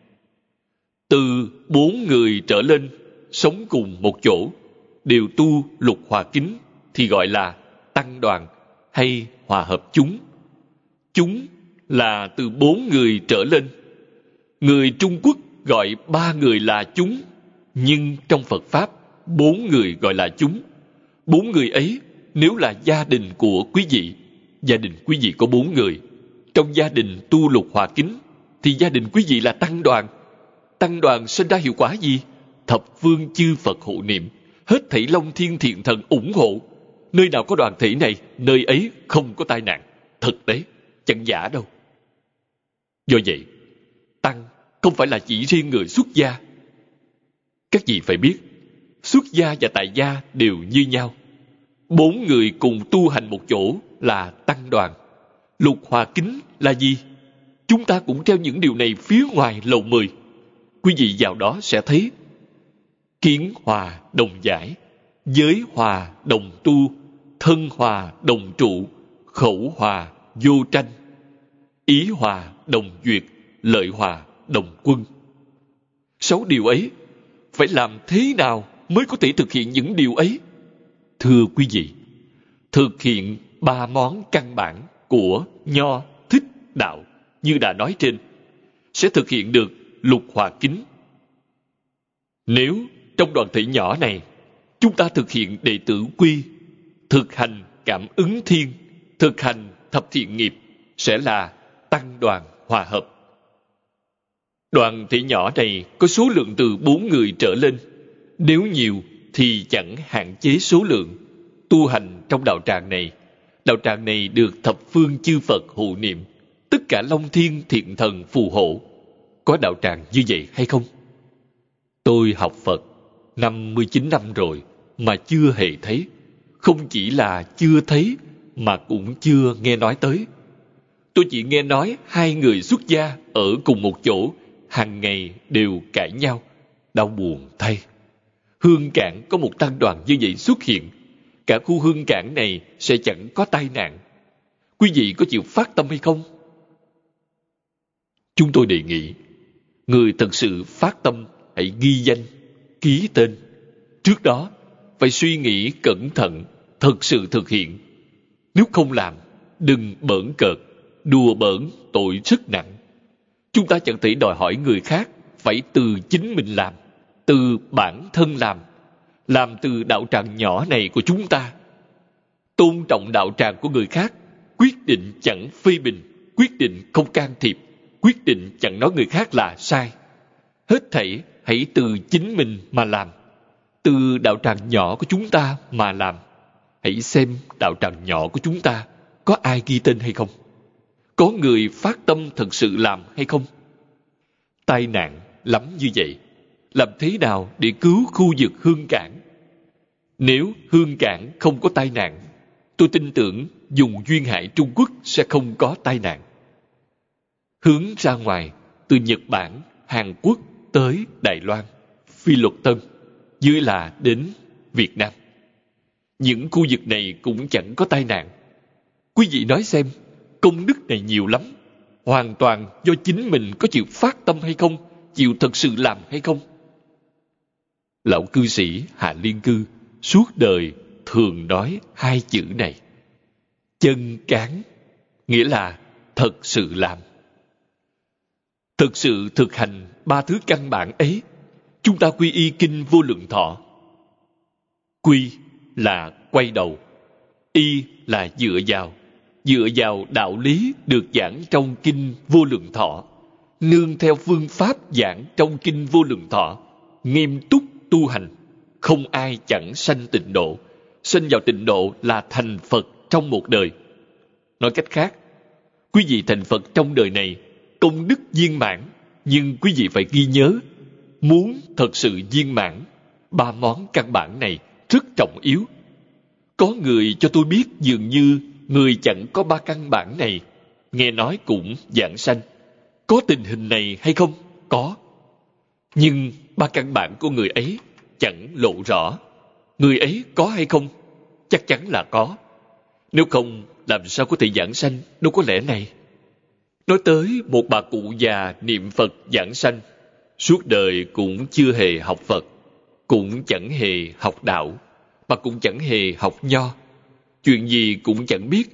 Từ bốn người trở lên sống cùng một chỗ, đều tu lục hòa kính thì gọi là tăng đoàn hay hòa hợp chúng. Chúng là từ bốn người trở lên. Người Trung Quốc gọi ba người là chúng, nhưng trong Phật Pháp, bốn người gọi là chúng. Bốn người ấy, nếu là gia đình của quý vị, gia đình quý vị có bốn người, trong gia đình tu lục hòa kính, thì gia đình quý vị là tăng đoàn. Tăng đoàn sinh ra hiệu quả gì? Thập phương chư Phật hộ niệm, hết thảy long thiên thiện thần ủng hộ. Nơi nào có đoàn thể này, nơi ấy không có tai nạn. Thực tế, chẳng giả đâu. Do vậy, tăng không phải là chỉ riêng người xuất gia. Các vị phải biết, xuất gia và tại gia đều như nhau. Bốn người cùng tu hành một chỗ là tăng đoàn. Lục hòa kính là gì? Chúng ta cũng treo những điều này phía ngoài lầu mười. Quý vị vào đó sẽ thấy kiến hòa đồng giải, giới hòa đồng tu, thân hòa đồng trụ, khẩu hòa vô tranh, ý hòa đồng duyệt, lợi hòa đồng quân. Sáu điều ấy, phải làm thế nào mới có thể thực hiện những điều ấy? Thưa quý vị, thực hiện ba món căn bản của Nho, Thích, Đạo như đã nói trên, sẽ thực hiện được lục hòa kính. Nếu trong đoàn thể nhỏ này, chúng ta thực hiện đệ tử quy, thực hành cảm ứng thiên, thực hành thập thiện nghiệp, sẽ là tăng đoàn hòa hợp. Đoàn thể nhỏ này có số lượng từ bốn người trở lên. Nếu nhiều thì chẳng hạn chế số lượng. Tu hành trong đạo tràng này, đạo tràng này được thập phương chư Phật hộ niệm, tất cả long thiên thiện thần phù hộ. Có đạo tràng như vậy hay không? Tôi học Phật năm mươi chín năm rồi mà chưa hề thấy. Không chỉ là chưa thấy mà cũng chưa nghe nói tới. Tôi chỉ nghe nói hai người xuất gia ở cùng một chỗ, hàng ngày đều cãi nhau. Đau buồn thay. Hương Cảng có một tăng đoàn như vậy xuất hiện, cả khu Hương Cảng này sẽ chẳng có tai nạn. Quý vị có chịu phát tâm hay không? Chúng tôi đề nghị, người thật sự phát tâm hãy ghi danh, ký tên. Trước đó, phải suy nghĩ cẩn thận, thật sự thực hiện. Nếu không làm, đừng bỡn cợt, đùa bỡn tội rất nặng. Chúng ta chẳng thể đòi hỏi người khác phải từ chính mình làm, từ bản thân làm, làm từ đạo tràng nhỏ này của chúng ta. Tôn trọng đạo tràng của người khác, quyết định chẳng phê bình, quyết định không can thiệp, quyết định chẳng nói người khác là sai. Hết thảy hãy từ chính mình mà làm, từ đạo tràng nhỏ của chúng ta mà làm. hãy xem đạo tràng nhỏ của chúng ta có ai ghi tên hay không? Có người phát tâm thật sự làm hay không? Tai nạn lắm như vậy, làm thế nào để cứu khu vực Hương Cảng? Nếu Hương Cảng không có tai nạn, tôi tin tưởng vùng duyên hải Trung Quốc sẽ không có tai nạn. Hướng ra ngoài, từ Nhật Bản, Hàn Quốc tới Đài Loan, Phi Luật Tân, dưới là đến Việt Nam. Những khu vực này cũng chẳng có tai nạn. Quý vị nói xem, công đức này nhiều lắm, hoàn toàn do chính mình có chịu phát tâm hay không, chịu thật sự làm hay không. Lão cư sĩ Hạ Liên Cư suốt đời thường nói hai chữ này: chân cán, nghĩa là thật sự làm. Thực sự thực hành ba thứ căn bản ấy, chúng ta quy y kinh Vô Lượng Thọ. Quy là quay đầu, y là dựa vào, dựa vào đạo lý được giảng trong kinh Vô Lượng Thọ, nương theo phương pháp giảng trong kinh Vô Lượng Thọ, nghiêm túc tu hành, không ai chẳng sanh tịnh độ. Sanh vào tịnh độ là thành Phật trong một đời. Nói cách khác, quý vị thành Phật trong đời này, công đức viên mãn, nhưng quý vị phải ghi nhớ, muốn thật sự viên mãn, ba món căn bản này rất trọng yếu. Có người cho tôi biết dường như người chẳng có ba căn bản này, nghe nói cũng giảng sanh. Có tình hình này hay không? Có. Nhưng ba căn bản của người ấy chẳng lộ rõ. Người ấy có hay không? Chắc chắn là có. Nếu không, làm sao có thể giảng sanh? Đâu có lẽ này. Nói tới một bà cụ già niệm Phật giảng sanh, suốt đời cũng chưa hề học Phật, cũng chẳng hề học đạo, mà cũng chẳng hề học nho, chuyện gì cũng chẳng biết.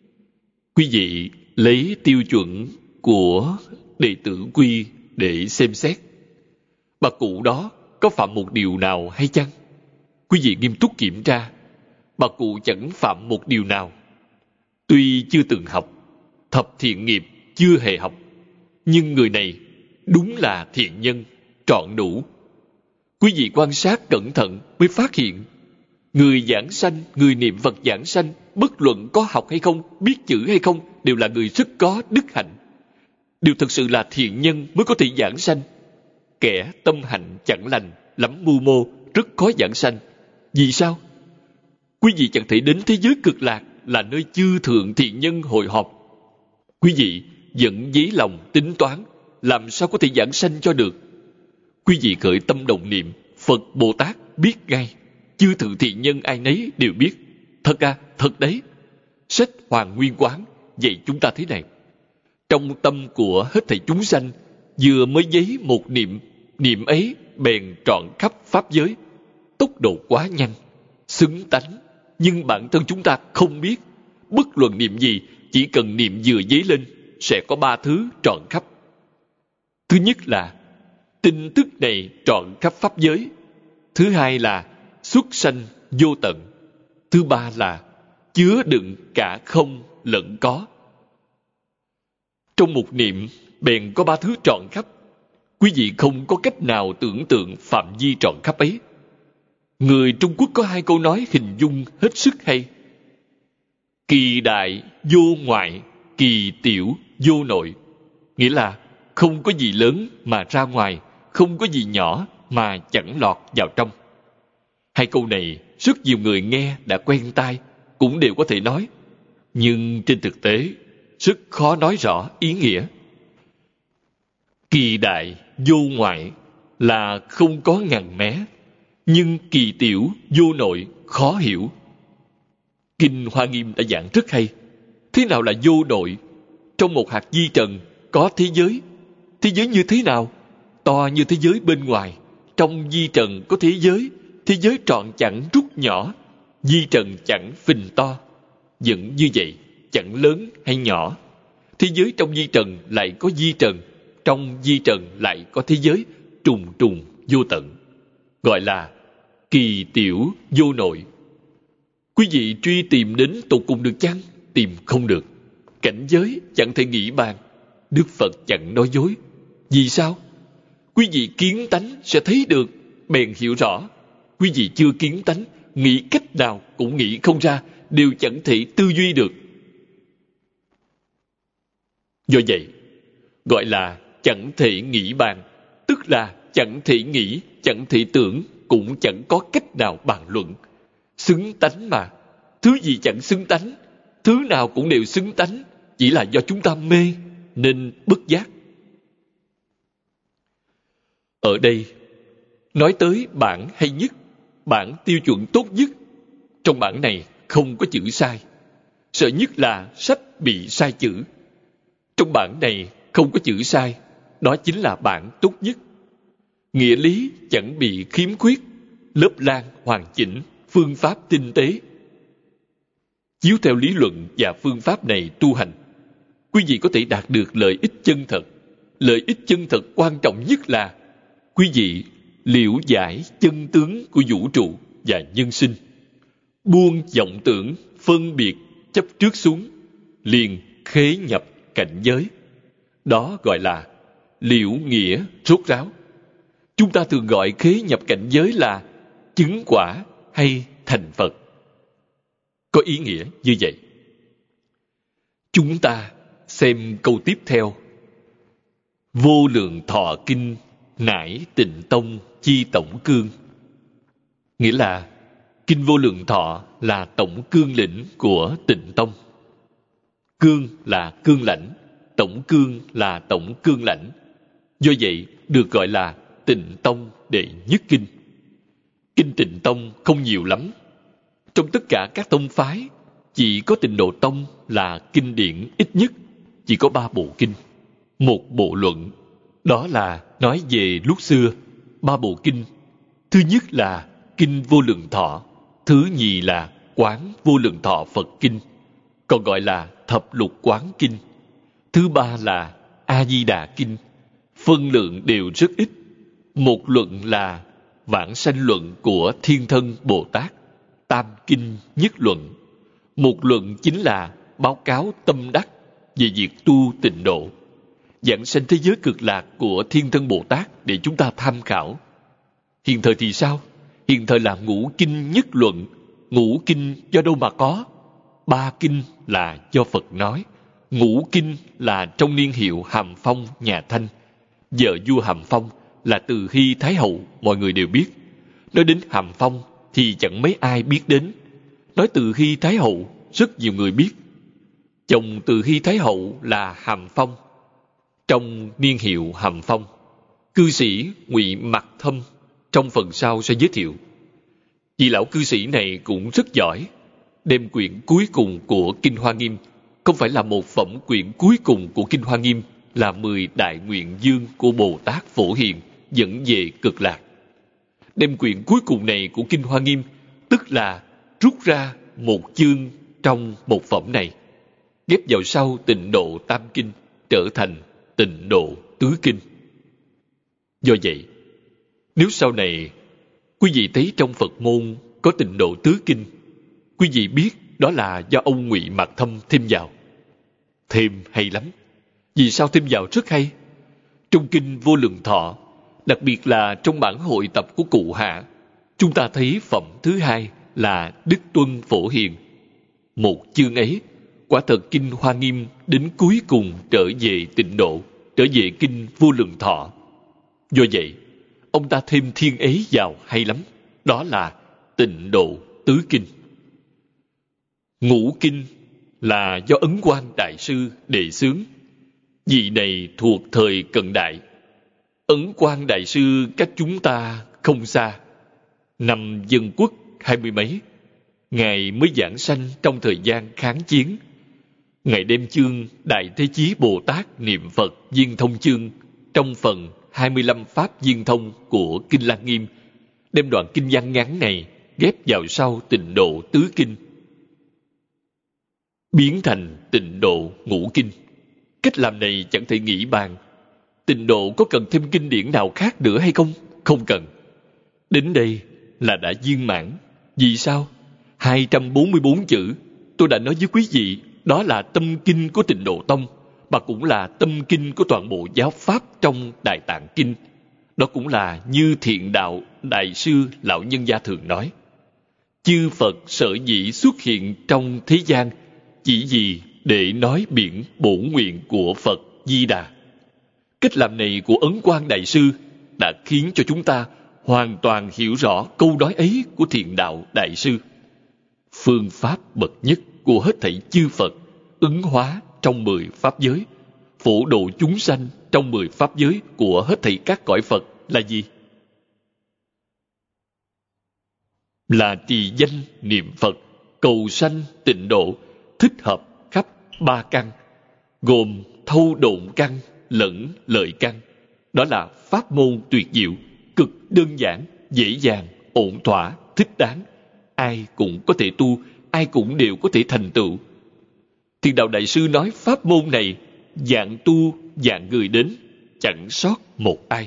Quý vị lấy tiêu chuẩn của đệ tử Quy để xem xét, bà cụ đó có phạm một điều nào hay chăng? Quý vị nghiêm túc kiểm tra, bà cụ chẳng phạm một điều nào. Tuy chưa từng học, thập thiện nghiệp chưa hề học, nhưng người này đúng là thiện nhân, trọn đủ. Quý vị quan sát cẩn thận mới phát hiện, người giảng sanh, người niệm Phật giảng sanh, bất luận có học hay không, biết chữ hay không, đều là người rất có đức hạnh. Đều thật sự là thiện nhân mới có thể giảng sanh. Kẻ tâm hạnh chẳng lành, lắm mưu mô, rất khó giảng sanh. Vì sao? Quý vị chẳng thể đến thế giới cực lạc là nơi chư thượng thiện nhân hội họp. Quý vị vẫn dấy lòng tính toán, làm sao có thể giảng sanh cho được? Quý vị khởi tâm đồng niệm, Phật Bồ Tát biết ngay, chư thượng thiện nhân ai nấy đều biết. Thật à, thật đấy. Sách Hoàng Nguyên Quán dạy chúng ta thế này: trong tâm của hết thảy chúng sanh, vừa mới giấy một niệm, niệm ấy bèn trọn khắp pháp giới. Tốc độ quá nhanh, xứng tánh, nhưng bản thân chúng ta không biết. Bất luận niệm gì, chỉ cần niệm vừa giấy lên, sẽ có ba thứ trọn khắp. Thứ nhất là tin tức này trọn khắp pháp giới. Thứ hai là xuất sanh vô tận. Thứ ba là chứa đựng cả không lẫn có. Trong một niệm bèn có ba thứ trọn khắp. Quý vị không có cách nào tưởng tượng phạm vi trọn khắp ấy. Người Trung Quốc có hai câu nói hình dung hết sức hay: kỳ đại vô ngoại, kỳ tiểu vô nội. Nghĩa là không có gì lớn mà ra ngoài, không có gì nhỏ mà chẳng lọt vào trong. Hai câu này rất nhiều người nghe đã quen tai, cũng đều có thể nói. Nhưng trên thực tế, rất khó nói rõ ý nghĩa. Kỳ đại vô ngoại là không có ngần mé, nhưng kỳ tiểu vô nội khó hiểu. Kinh Hoa Nghiêm đã giảng rất hay. Thế nào là vô nội? Trong một hạt vi trần có thế giới. Thế giới như thế nào? To như thế giới bên ngoài. Trong vi trần có thế giới. Thế giới trọn chẳng rút nhỏ, vi trần chẳng phình to. Vẫn như vậy, chẳng lớn hay nhỏ. Thế giới trong vi trần lại có vi trần, trong vi trần lại có thế giới, trùng trùng vô tận, gọi là kỳ tiểu vô nội. Quý vị truy tìm đến tột cùng được chăng? Tìm không được. Cảnh giới chẳng thể nghĩ bàn. Đức Phật chẳng nói dối. Vì sao? Quý vị kiến tánh sẽ thấy được, bèn hiểu rõ. Quý vị chưa kiến tánh, nghĩ cách nào cũng nghĩ không ra, đều chẳng thể tư duy được. Do vậy, gọi là chẳng thể nghĩ bàn, tức là chẳng thể nghĩ, chẳng thể tưởng, cũng chẳng có cách nào bàn luận. Xứng tánh mà, thứ gì chẳng xứng tánh, thứ nào cũng đều xứng tánh, chỉ là do chúng ta mê nên bất giác. Ở đây, nói tới bản hay nhất, bản tiêu chuẩn tốt nhất. Trong bản này không có chữ sai. Sợ nhất là sách bị sai chữ. Trong bản này không có chữ sai, đó chính là bản tốt nhất. Nghĩa lý chẳng bị khiếm khuyết, lớp lan hoàn chỉnh, phương pháp tinh tế. Chiếu theo lý luận và phương pháp này tu hành, quý vị có thể đạt được lợi ích chân thật. Lợi ích chân thật quan trọng nhất là quý vị liễu giải chân tướng của vũ trụ và nhân sinh, buông vọng tưởng, phân biệt, chấp trước xuống, liền khế nhập cảnh giới. Đó gọi là liễu nghĩa rốt ráo. Chúng ta thường gọi khế nhập cảnh giới là chứng quả hay thành Phật. Có ý nghĩa như vậy. Chúng ta xem câu tiếp theo. Vô lượng thọ kinh nải tịnh tông chi tổng cương. Nghĩa là kinh Vô Lượng Thọ là tổng cương lĩnh của Tịnh Tông. Cương là cương lãnh, tổng cương là tổng cương lãnh. Do vậy được gọi là Tịnh Tông đệ nhất kinh. Kinh Tịnh Tông không nhiều lắm. Trong tất cả các tông phái, chỉ có Tịnh Độ Tông là kinh điển ít nhất, chỉ có ba bộ kinh. Một bộ luận, đó là nói về lúc xưa, ba bộ kinh. Thứ nhất là Kinh Vô Lượng Thọ, thứ nhì là Quán Vô Lượng Thọ Phật Kinh, còn gọi là Thập Lục Quán Kinh. Thứ ba là A Di Đà Kinh, phân lượng đều rất ít. Một luận là Vãng Sanh Luận của Thiên Thân Bồ Tát, Tam Kinh Nhất Luận. Một luận chính là báo cáo tâm đắc về việc tu tịnh độ, giảng sanh thế giới cực lạc của Thiên Thân Bồ Tát để chúng ta tham khảo. Hiện thời thì sao? Hiện thời là Ngũ Kinh Nhất Luận. Ngũ Kinh do đâu mà có? Ba kinh là do Phật nói. Ngũ Kinh là trong niên hiệu Hàm Phong nhà Thanh. Vợ vua Hàm Phong là Từ Hy Thái Hậu, mọi người đều biết. Nói đến Hàm Phong thì chẳng mấy ai biết đến. Nói Từ Hy Thái Hậu, rất nhiều người biết. Chồng Từ Hy Thái Hậu là Hàm Phong. Trong niên hiệu Hàm Phong, cư sĩ Ngụy Mặc Thâm trong phần sau sẽ giới thiệu. Vị lão cư sĩ này cũng rất giỏi, đem quyển cuối cùng của Kinh Hoa Nghiêm, không phải là một phẩm, quyển cuối cùng của Kinh Hoa Nghiêm là mười đại nguyện dương của Bồ Tát Phổ Hiền dẫn về cực lạc. Đem quyển cuối cùng này của Kinh Hoa Nghiêm, tức là rút ra một chương trong một phẩm này, ghép vào sau Tịnh Độ Tam Kinh, trở thành Tịnh Độ Tứ Kinh. Do vậy, nếu sau này quý vị thấy trong Phật môn có Tịnh Độ Tứ Kinh, quý vị biết đó là do ông Ngụy Mặc Thâm thêm vào. Thêm hay lắm. Vì sao thêm vào rất hay? Trong Kinh Vô Lượng Thọ, đặc biệt là trong bản hội tập của Cụ Hạ, chúng ta thấy phẩm thứ hai là Đức Tuân Phổ Hiền. Một chương ấy, quả thật Kinh Hoa Nghiêm đến cuối cùng trở về tịnh độ, trở về Kinh Vô Lượng Thọ. Do vậy, ông ta thêm thiên ấy vào hay lắm. Đó là Tịnh Độ Tứ Kinh. Ngũ Kinh là do Ấn Quang Đại Sư đề xướng. Vị này thuộc thời cận đại. Ấn Quang Đại Sư cách chúng ta không xa. Năm Dân Quốc hai mươi mấy, Ngài mới giảng sanh trong thời gian kháng chiến. Ngài đem chương Đại Thế Chí Bồ Tát Niệm Phật Viên Thông Chương trong phần hai mươi lăm Pháp Viên Thông của Kinh Lăng Nghiêm, đem đoạn kinh văn ngắn này ghép vào sau Tịnh Độ Tứ Kinh, biến thành Tịnh Độ Ngũ Kinh. Cách làm này chẳng thể nghĩ bàn. Tịnh độ có cần thêm kinh điển nào khác nữa hay không? Không cần. Đến đây là đã viên mãn. Vì sao? hai trăm bốn mươi bốn chữ, tôi đã nói với quý vị, đó là tâm kinh của Tịnh Độ Tông, mà cũng là tâm kinh của toàn bộ giáo pháp trong Đại Tạng Kinh. Đó cũng là như Thiện Đạo Đại Sư Lão Nhân Gia thường nói. Chư Phật sở dĩ xuất hiện trong thế gian chỉ vì để nói biển bổn nguyện của Phật Di Đà. Cách làm này của Ấn Quang Đại Sư đã khiến cho chúng ta hoàn toàn hiểu rõ câu nói ấy của Thiện Đạo Đại Sư. Phương pháp bậc nhất của hết thảy chư Phật ứng hóa trong mười pháp giới, phổ độ chúng sanh trong mười pháp giới của hết thảy các cõi Phật là gì? Là trì danh niệm Phật, cầu sanh tịnh độ, thích hợp khắp ba căn, gồm thâu độn căn lẫn lợi căn. Đó là pháp môn tuyệt diệu, cực đơn giản, dễ dàng, ổn thỏa, thích đáng. Ai cũng có thể tu, ai cũng đều có thể thành tựu. Thiền Đạo Đại Sư nói pháp môn này dạng tu, dạng người đến, chẳng sót một ai.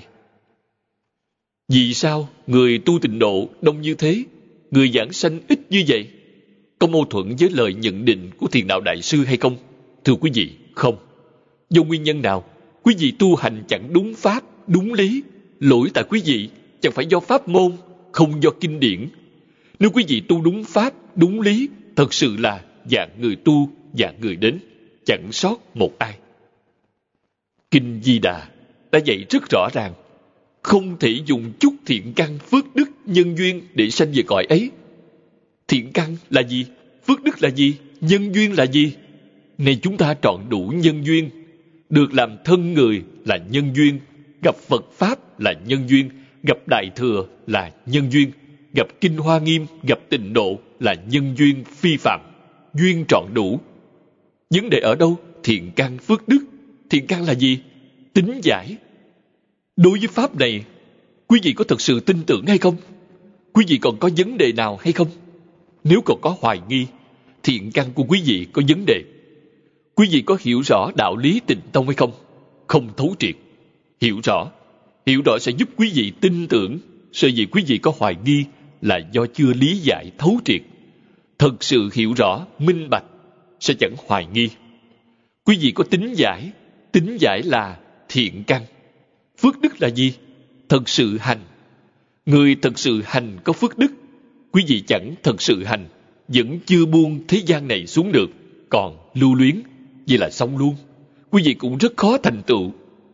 Vì sao người tu tịnh độ đông như thế, người giảng sanh ít như vậy? Có mâu thuẫn với lời nhận định của Thiền Đạo Đại Sư hay không? Thưa quý vị, không. Do nguyên nhân nào? Quý vị tu hành chẳng đúng pháp, đúng lý. Lỗi tại quý vị, chẳng phải do pháp môn, không do kinh điển. Nếu quý vị tu đúng pháp, đúng lý, thật sự là dạng người tu, dạng người đến, chẳng sót một ai. Kinh Di Đà đã dạy rất rõ ràng, không thể dùng chút thiện căn, phước đức, nhân duyên để sanh về cõi ấy. Thiện căn là gì? Phước đức là gì? Nhân duyên là gì? Này chúng ta trọn đủ nhân duyên. Được làm thân người là nhân duyên, gặp Phật Pháp là nhân duyên, gặp Đại Thừa là nhân duyên, gặp Kinh Hoa Nghiêm, gặp Tịnh Độ là nhân duyên phi phạm, duyên trọn đủ. Vấn đề ở đâu? Thiện căn, phước đức. Thiện căn là gì? Tính giải. Đối với Pháp này, quý vị có thật sự tin tưởng hay không? Quý vị còn có vấn đề nào hay không? Nếu còn có hoài nghi, thiện căn của quý vị có vấn đề. Quý vị có hiểu rõ đạo lý Tịnh Tông hay không? Không thấu triệt. Hiểu rõ. Hiểu rõ sẽ giúp quý vị tin tưởng. Sở dĩ quý vị có hoài nghi là do chưa lý giải thấu triệt. Thật sự hiểu rõ, minh bạch, sẽ chẳng hoài nghi. Quý vị có tính giải. Tính giải là thiện căn. Phước đức là gì? Thật sự hành. Người thật sự hành có phước đức. Quý vị chẳng thật sự hành, vẫn chưa buông thế gian này xuống được, còn lưu luyến, vậy là xong luôn. Quý vị cũng rất khó thành tựu.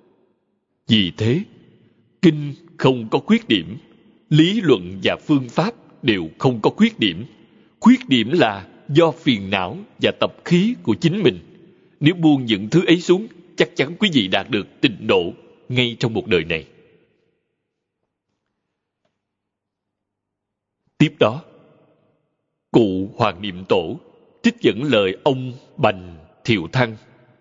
Vì thế, kinh không có khuyết điểm, lý luận và phương pháp đều không có khuyết điểm. Khuyết điểm là do phiền não và tập khí của chính mình. Nếu buông những thứ ấy xuống, chắc chắn quý vị đạt được tịnh độ ngay trong một đời này. Tiếp đó, cụ Hoàng Niệm Tổ trích dẫn lời ông Bành Thiệu Thăng.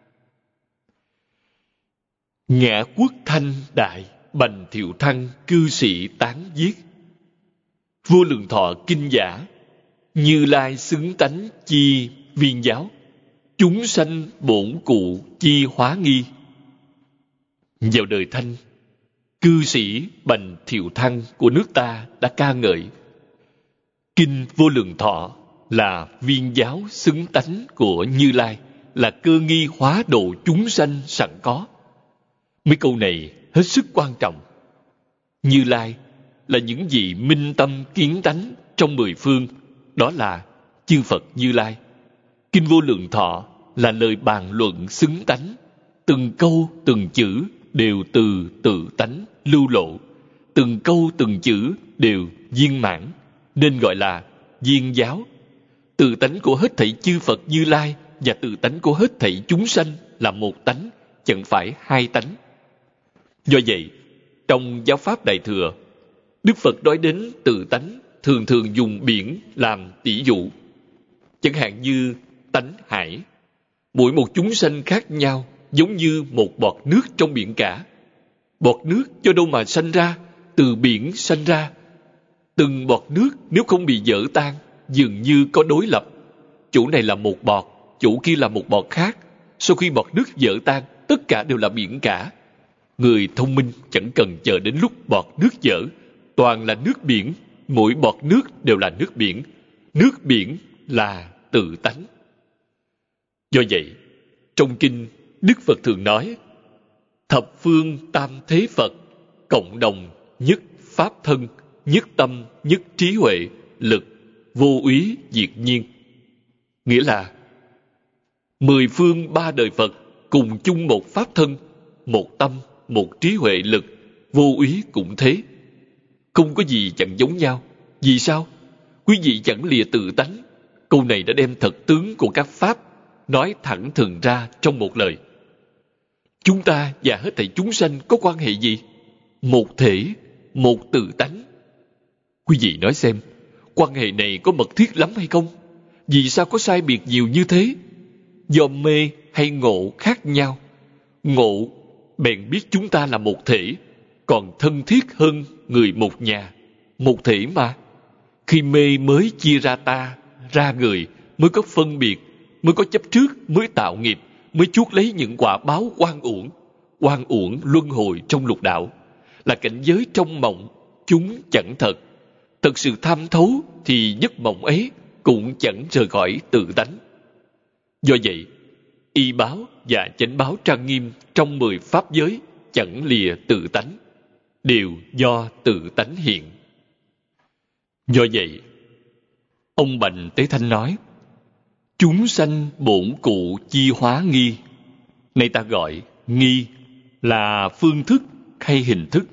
Ngã quốc thanh đại, Bành Thiệu Thăng cư sĩ tán viết. Vô Lượng Thọ kinh giả, Như Lai xứng tánh chi viên giáo, chúng sanh bổn cụ chi hóa nghi. Vào đời Thanh, cư sĩ Bành Thiệu Thăng của nước ta đã ca ngợi kinh Vô Lượng Thọ là viên giáo xứng tánh của Như Lai, là cơ nghi hóa độ chúng sanh sẵn có. Mấy câu này hết sức quan trọng. Như Lai là những vị minh tâm kiến tánh trong mười phương, đó là chư Phật Như Lai. Kinh Vô Lượng Thọ là lời bàn luận xứng tánh, từng câu từng chữ đều từ tự tánh lưu lộ, từng câu từng chữ đều viên mãn, nên gọi là viên giáo. Tự tánh của hết thảy chư Phật Như Lai và tự tánh của hết thảy chúng sanh là một tánh, chẳng phải hai tánh. Do vậy, trong giáo pháp Đại Thừa, Đức Phật nói đến tự tánh thường thường dùng biển làm tỷ dụ. Chẳng hạn như tánh hải, mỗi một chúng sanh khác nhau, giống như một bọt nước trong biển cả. Bọt nước do đâu mà sanh ra? Từ biển sanh ra. Từng bọt nước nếu không bị vỡ tan, dường như có đối lập. Chỗ này là một bọt, chỗ kia là một bọt khác. Sau khi bọt nước vỡ tan, tất cả đều là biển cả. Người thông minh chẳng cần chờ đến lúc bọt nước vỡ, toàn là nước biển, mỗi bọt nước đều là nước biển. Nước biển là tự tánh. Do vậy, trong kinh, Đức Phật thường nói, thập phương tam thế Phật, cộng đồng nhất pháp thân, nhất tâm, nhất trí huệ, lực, vô úy diệt nhiên. Nghĩa là mười phương ba đời Phật cùng chung một pháp thân, một tâm, một trí huệ lực, vô úy cũng thế. Không có gì chẳng giống nhau. Vì sao? Quý vị chẳng lìa tự tánh. Câu này đã đem thật tướng của các pháp nói thẳng thừng ra trong một lời. Chúng ta và hết thảy chúng sanh có quan hệ gì? Một thể, một tự tánh. Quý vị nói xem, quan hệ này có mật thiết lắm hay không? Vì sao có sai biệt nhiều như thế? Do mê hay ngộ khác nhau. Ngộ bèn biết chúng ta là một thể, còn thân thiết hơn người một nhà. Một thể mà. Khi mê mới chia ra ta, ra người, mới có phân biệt, mới có chấp trước, mới tạo nghiệp, mới chuốc lấy những quả báo oan uổng. Oan uổng luân hồi trong lục đạo, là cảnh giới trong mộng, chúng chẳng thật. Thật sự tham thấu thì giấc mộng ấy cũng chẳng rời khỏi tự tánh. Do vậy, y báo và chánh báo trang nghiêm trong mười pháp giới chẳng lìa tự tánh, đều do tự tánh hiện. Do vậy, ông Bành Tế Thanh nói, chúng sanh bổn cụ chi hóa nghi. Này ta gọi nghi là phương thức hay hình thức.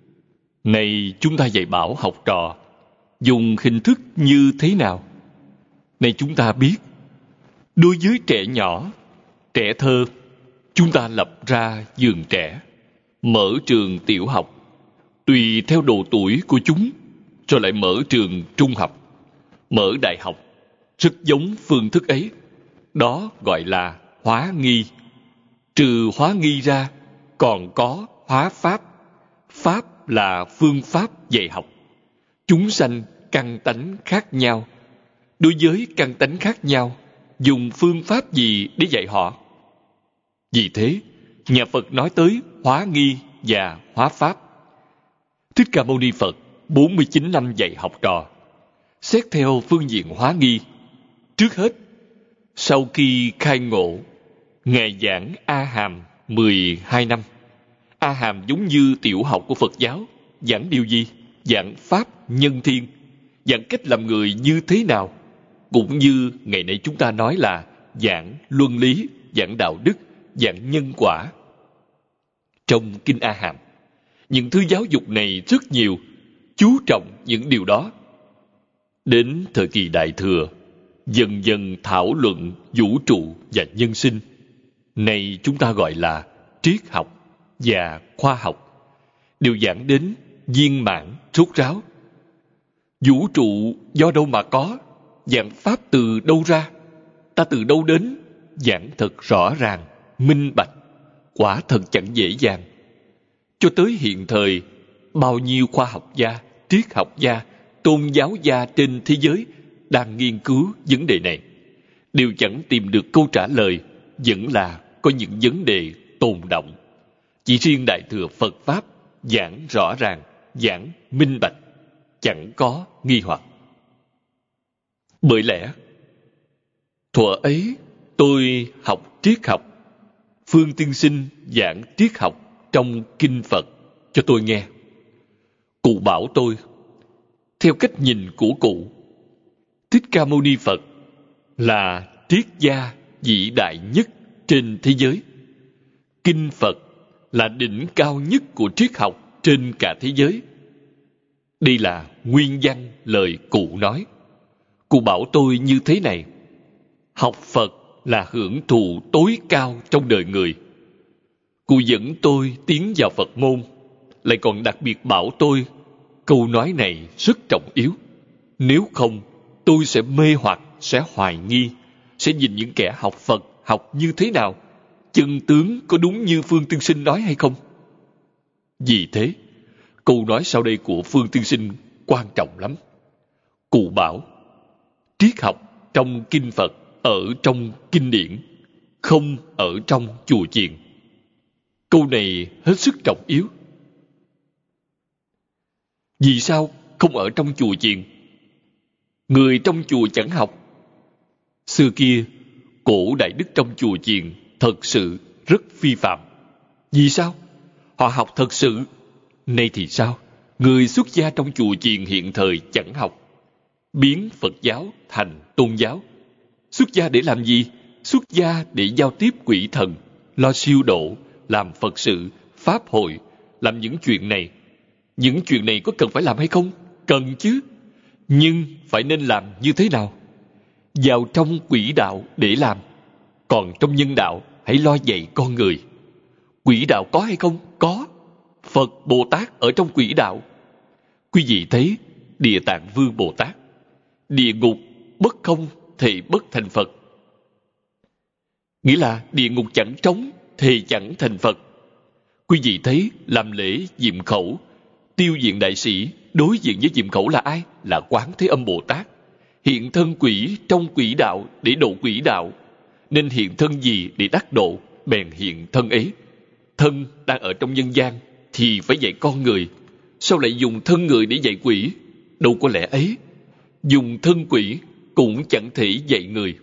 Này chúng ta dạy bảo học trò dùng hình thức như thế nào? Này chúng ta biết, đối với trẻ nhỏ, trẻ thơ, chúng ta lập ra giường trẻ, mở trường tiểu học, tùy theo độ tuổi của chúng, rồi lại mở trường trung học, mở đại học, rất giống phương thức ấy. Đó gọi là hóa nghi. Trừ hóa nghi ra, còn có hóa pháp. Pháp là phương pháp dạy học. Chúng sanh căn tánh khác nhau. Đối với căn tánh khác nhau, dùng phương pháp gì để dạy họ? Vì thế, nhà Phật nói tới hóa nghi và hóa pháp. Thích Ca Mâu Ni Phật bốn mươi chín năm dạy học trò. Xét theo phương diện hóa nghi, trước hết, sau khi khai ngộ, Ngài giảng A Hàm mười hai năm. A Hàm giống như tiểu học của Phật giáo. Giảng điều gì? Giảng pháp nhân thiên. Giảng cách làm người như thế nào? Cũng như ngày nay chúng ta nói là giảng luân lý, giảng đạo đức, giảng nhân quả. Trong Kinh A Hàm, những thứ giáo dục này rất nhiều, chú trọng những điều đó. Đến thời kỳ Đại Thừa, dần dần thảo luận vũ trụ và nhân sinh. Này chúng ta gọi là triết học và khoa học, đều giảng đến viên mãn rốt ráo. Vũ trụ do đâu mà có? Giảng pháp từ đâu ra? Ta từ đâu đến? Giảng thật rõ ràng, minh bạch, quả thật chẳng dễ dàng. Cho tới hiện thời, bao nhiêu khoa học gia, triết học gia, tôn giáo gia trên thế giới đang nghiên cứu vấn đề này, đều chẳng tìm được câu trả lời, vẫn là có những vấn đề tồn động. Chỉ riêng Đại Thừa Phật Pháp giảng rõ ràng, giảng minh bạch, chẳng có nghi hoặc. Bởi lẽ, thuở ấy tôi học triết học, Phương Tiên Sinh giảng triết học trong Kinh Phật cho tôi nghe. Cụ bảo tôi, theo cách nhìn của cụ, Thích Ca Mâu Ni Phật là triết gia vĩ đại nhất trên thế giới. Kinh Phật là đỉnh cao nhất của triết học trên cả thế giới. Đây là nguyên văn lời cụ nói. Cụ bảo tôi như thế này: học Phật là hưởng thụ tối cao trong đời người. Cụ dẫn tôi tiến vào Phật môn, lại còn đặc biệt bảo tôi câu nói này rất trọng yếu. Nếu không, tôi sẽ mê hoặc, sẽ hoài nghi, sẽ nhìn những kẻ học Phật học như thế nào, chân tướng có đúng như Phương Tiên Sinh nói hay không. Vì thế, câu nói sau đây của Phương Tiên Sinh quan trọng lắm. Cụ bảo, triết học trong Kinh Phật ở trong kinh điển, không ở trong chùa chiền. Câu này hết sức trọng yếu. Vì sao không ở trong chùa chiền? Người trong chùa chẳng học. Xưa kia, cổ đại đức trong chùa chiền thật sự rất phi phạm. Vì sao? Họ học thật sự. Nay thì sao? Người xuất gia trong chùa chiền hiện thời chẳng học. biến Phật giáo thành tôn giáo. Xuất gia để làm gì? Xuất gia để giao tiếp quỷ thần, lo siêu độ, làm Phật sự, Pháp hội, làm những chuyện này. Những chuyện này có cần phải làm hay không? Cần chứ. Nhưng phải nên làm như thế nào? Vào trong quỷ đạo để làm. Còn trong nhân đạo, hãy lo dạy con người. Quỷ đạo có hay không? Có. Phật Bồ Tát ở trong quỷ đạo. Quý vị thấy Địa Tạng Vương Bồ Tát, địa ngục bất không thì bất thành Phật. Nghĩa là địa ngục chẳng trống thì chẳng thành Phật. Quý vị thấy làm lễ diệm khẩu, tiêu diện đại sĩ, đối diện với diệm khẩu là ai? Là Quán Thế Âm Bồ Tát. Hiện thân quỷ trong quỷ đạo để độ quỷ đạo. Nên hiện thân gì để đắc độ, bèn hiện thân ấy. Thân đang ở trong nhân gian thì phải dạy con người. Sao lại dùng thân người để dạy quỷ? Đâu có lẽ ấy. Dùng thân quỷ cũng chẳng thể dạy người.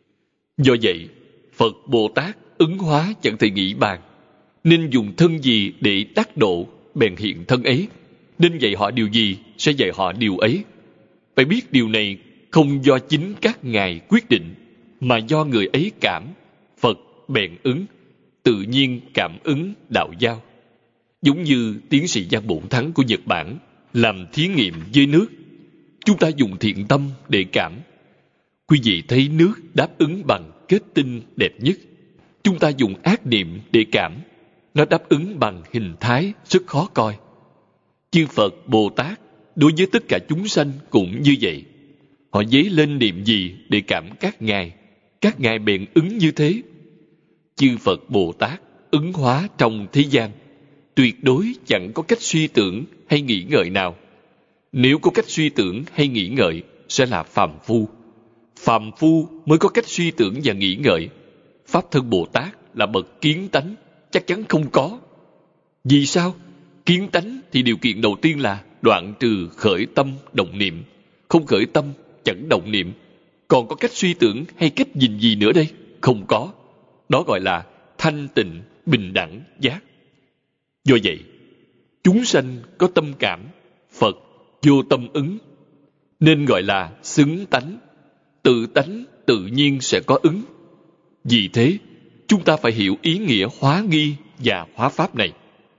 Do vậy, Phật Bồ Tát ứng hóa chẳng thể nghĩ bàn. Nên dùng thân gì để đắc độ, bèn hiện thân ấy. Nên dạy họ điều gì, sẽ dạy họ điều ấy. Phải biết điều này không do chính các ngài quyết định, mà do người ấy cảm. Phật bèn ứng, tự nhiên cảm ứng đạo giao. Giống như tiến sĩ Giang Bổn Thắng của Nhật Bản làm thí nghiệm với nước. Chúng ta dùng thiện tâm để cảm. Quý vị thấy nước đáp ứng bằng kết tinh đẹp nhất. Chúng ta dùng ác niệm để cảm. Nó đáp ứng bằng hình thái rất khó coi. Chư Phật Bồ Tát đối với tất cả chúng sanh cũng như vậy. Họ dấy lên niệm gì để cảm các ngài, các ngài bèn ứng như thế. Chư Phật Bồ Tát ứng hóa trong thế gian, tuyệt đối chẳng có cách suy tưởng hay nghĩ ngợi nào. Nếu có cách suy tưởng hay nghĩ ngợi, sẽ là phàm phu. Phàm phu mới có cách suy tưởng và nghĩ ngợi. Pháp thân Bồ Tát là bậc kiến tánh, chắc chắn không có. Vì sao? Kiến tánh thì điều kiện đầu tiên là đoạn trừ khởi tâm động niệm. Không khởi tâm, chẳng động niệm. Còn có cách suy tưởng hay cách nhìn gì nữa đây? Không có. Đó gọi là thanh tịnh, bình đẳng, giác. Do vậy, chúng sanh có tâm cảm, Phật vô tâm ứng. Nên gọi là xứng tánh. Tự tánh tự nhiên sẽ có ứng. Vì thế, chúng ta phải hiểu ý nghĩa hóa nghi và hóa pháp này.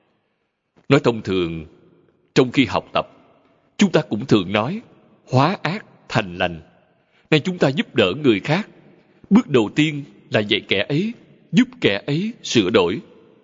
Nói thông thường, trong khi học tập, chúng ta cũng thường nói hóa ác thành lành. Nay chúng ta giúp đỡ người khác. Bước đầu tiên là dạy kẻ ấy, giúp kẻ ấy sửa đổi.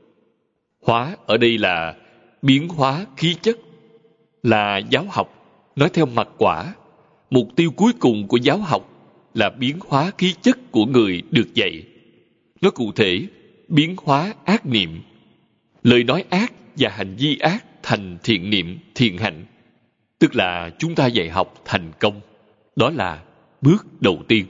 Hóa ở đây là biến hóa khí chất, là giáo học. Nói theo mặt quả, mục tiêu cuối cùng của giáo học là biến hóa khí chất của người được dạy. Nói cụ thể, biến hóa ác niệm, lời nói ác và hành vi ác thành thiện niệm, thiện hạnh. Tức là chúng ta dạy học thành công. Đó là bước đầu tiên.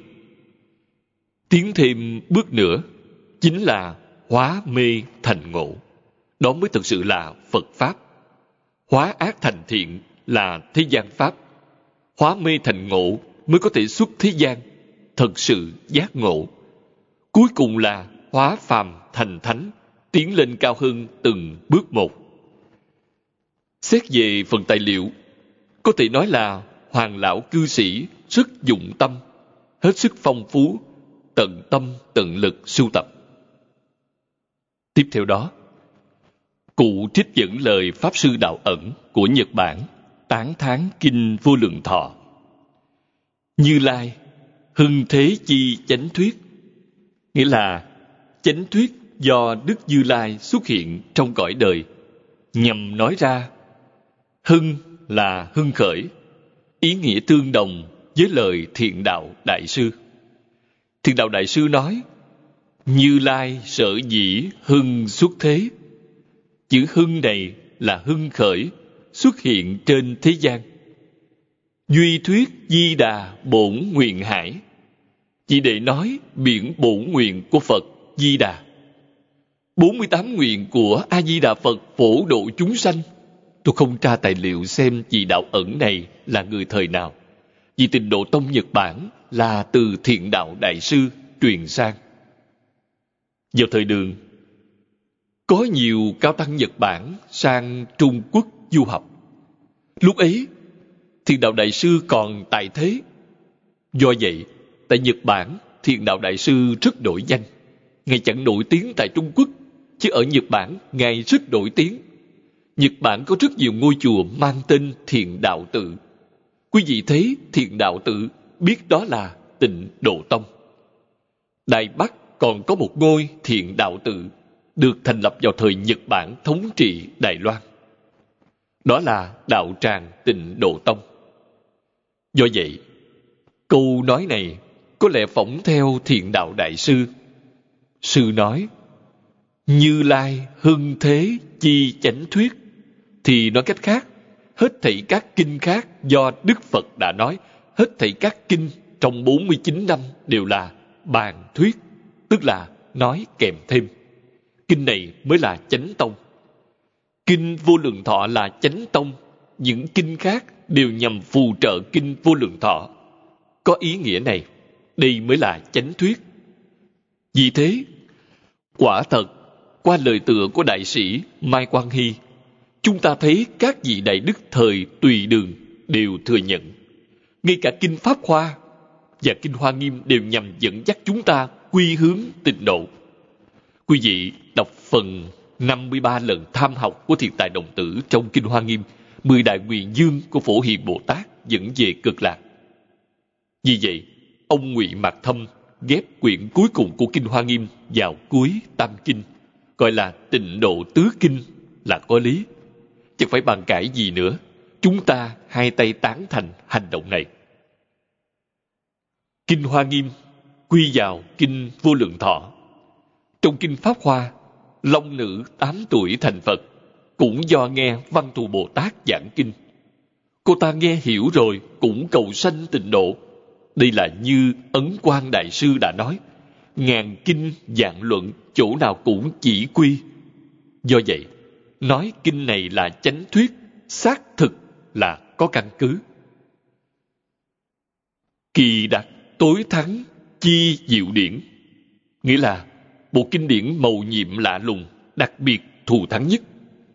Tiến thêm bước nữa, chính là hóa mê thành ngộ. Đó mới thực sự là Phật Pháp. Hóa ác thành thiện là thế gian Pháp. Hóa mê thành ngộ mới có thể xuất thế gian, thật sự giác ngộ. Cuối cùng là hóa phàm thành thánh, tiến lên cao hơn từng bước một. Xét về phần tài liệu, có thể nói là Hoàng lão cư sĩ rất dụng tâm, hết sức phong phú, tận tâm tận lực sưu tập. Tiếp theo đó, cụ trích dẫn lời Pháp Sư Đạo Ẩn của Nhật Bản tán thán Kinh Vô Lượng Thọ. Như Lai, hưng thế chi chánh thuyết. Nghĩa là chánh thuyết do Đức Như Lai xuất hiện trong cõi đời, nhằm nói ra hưng là hưng khởi, ý nghĩa tương đồng với lời Thiện Đạo Đại Sư. Thiện Đạo Đại Sư nói, Như Lai sở dĩ hưng xuất thế. Chữ hưng này là hưng khởi, xuất hiện trên thế gian. Duy thuyết Di Đà bổn nguyện hải, chỉ để nói biển bổn nguyện của Phật Di Đà. bốn mươi tám nguyện của A Di Đà Phật phổ độ chúng sanh. Tôi không tra tài liệu xem vị Đạo Ẩn này là người thời nào, vì Tịnh Độ Tông Nhật Bản là từ Thiện Đạo Đại Sư truyền sang. Vào thời Đường, có nhiều cao tăng Nhật Bản sang Trung Quốc du học. Lúc ấy, Thiền đạo đại sư còn tại thế. Do vậy, tại Nhật Bản, Thiền đạo đại sư rất nổi danh. Ngài chẳng nổi tiếng tại Trung Quốc, chứ ở Nhật Bản, Ngài rất nổi tiếng. Nhật Bản có rất nhiều ngôi chùa mang tên Thiền đạo tự. Quý vị thấy Thiền đạo tự, biết đó là Tịnh Độ Tông. Đài Bắc còn có một ngôi Thiền đạo tự, được thành lập vào thời Nhật Bản thống trị Đài Loan. Đó là đạo tràng Tịnh Độ Tông. Do vậy, câu nói này có lẽ phỏng theo Thiền đạo đại sư. Sư nói, Như Lai hưng thế chi chánh thuyết, thì nói cách khác, hết thảy các kinh khác do Đức Phật đã nói, hết thảy các kinh trong bốn mươi chín năm đều là bàn thuyết, tức là nói kèm thêm. Kinh này mới là chánh tông. Kinh Vô Lượng Thọ là chánh tông, những kinh khác đều nhằm phù trợ kinh Vô Lượng Thọ. Có ý nghĩa này, đây mới là chánh thuyết. Vì thế, quả thật, qua lời tựa của đại sĩ Mai Quang Hy, chúng ta thấy các vị đại đức thời Tùy Đường đều thừa nhận. Ngay cả kinh Pháp Hoa và kinh Hoa Nghiêm đều nhằm dẫn dắt chúng ta quy hướng tịnh độ. Quý vị đọc phần năm mươi ba lần tham học của Thiện Tài Đồng Tử trong kinh Hoa Nghiêm, mười đại nguyện dương của Phổ Hiền Bồ Tát dẫn về Cực Lạc. Vì vậy, ông Ngụy Mạc Thâm ghép quyển cuối cùng của kinh Hoa Nghiêm vào cuối Tam Kinh, gọi là Tịnh Độ Tứ Kinh là có lý. Chẳng phải bàn cãi gì nữa, chúng ta hai tay tán thành hành động này. Kinh Hoa Nghiêm quy vào kinh Vô Lượng Thọ. Trong kinh Pháp Hoa, Long Nữ tám tuổi thành Phật, cũng do nghe Văn Thù Bồ Tát giảng kinh. Cô ta nghe hiểu rồi cũng cầu sanh tịnh độ. Đây là như Ấn Quang Đại Sư đã nói, ngàn kinh vạn luận chỗ nào cũng chỉ quy. Do vậy, nói kinh này là chánh thuyết, xác thực là có căn cứ. Kỳ đặc tối thắng chi diệu điển, nghĩa là bộ kinh điển mầu nhiệm lạ lùng, đặc biệt thù thắng nhất.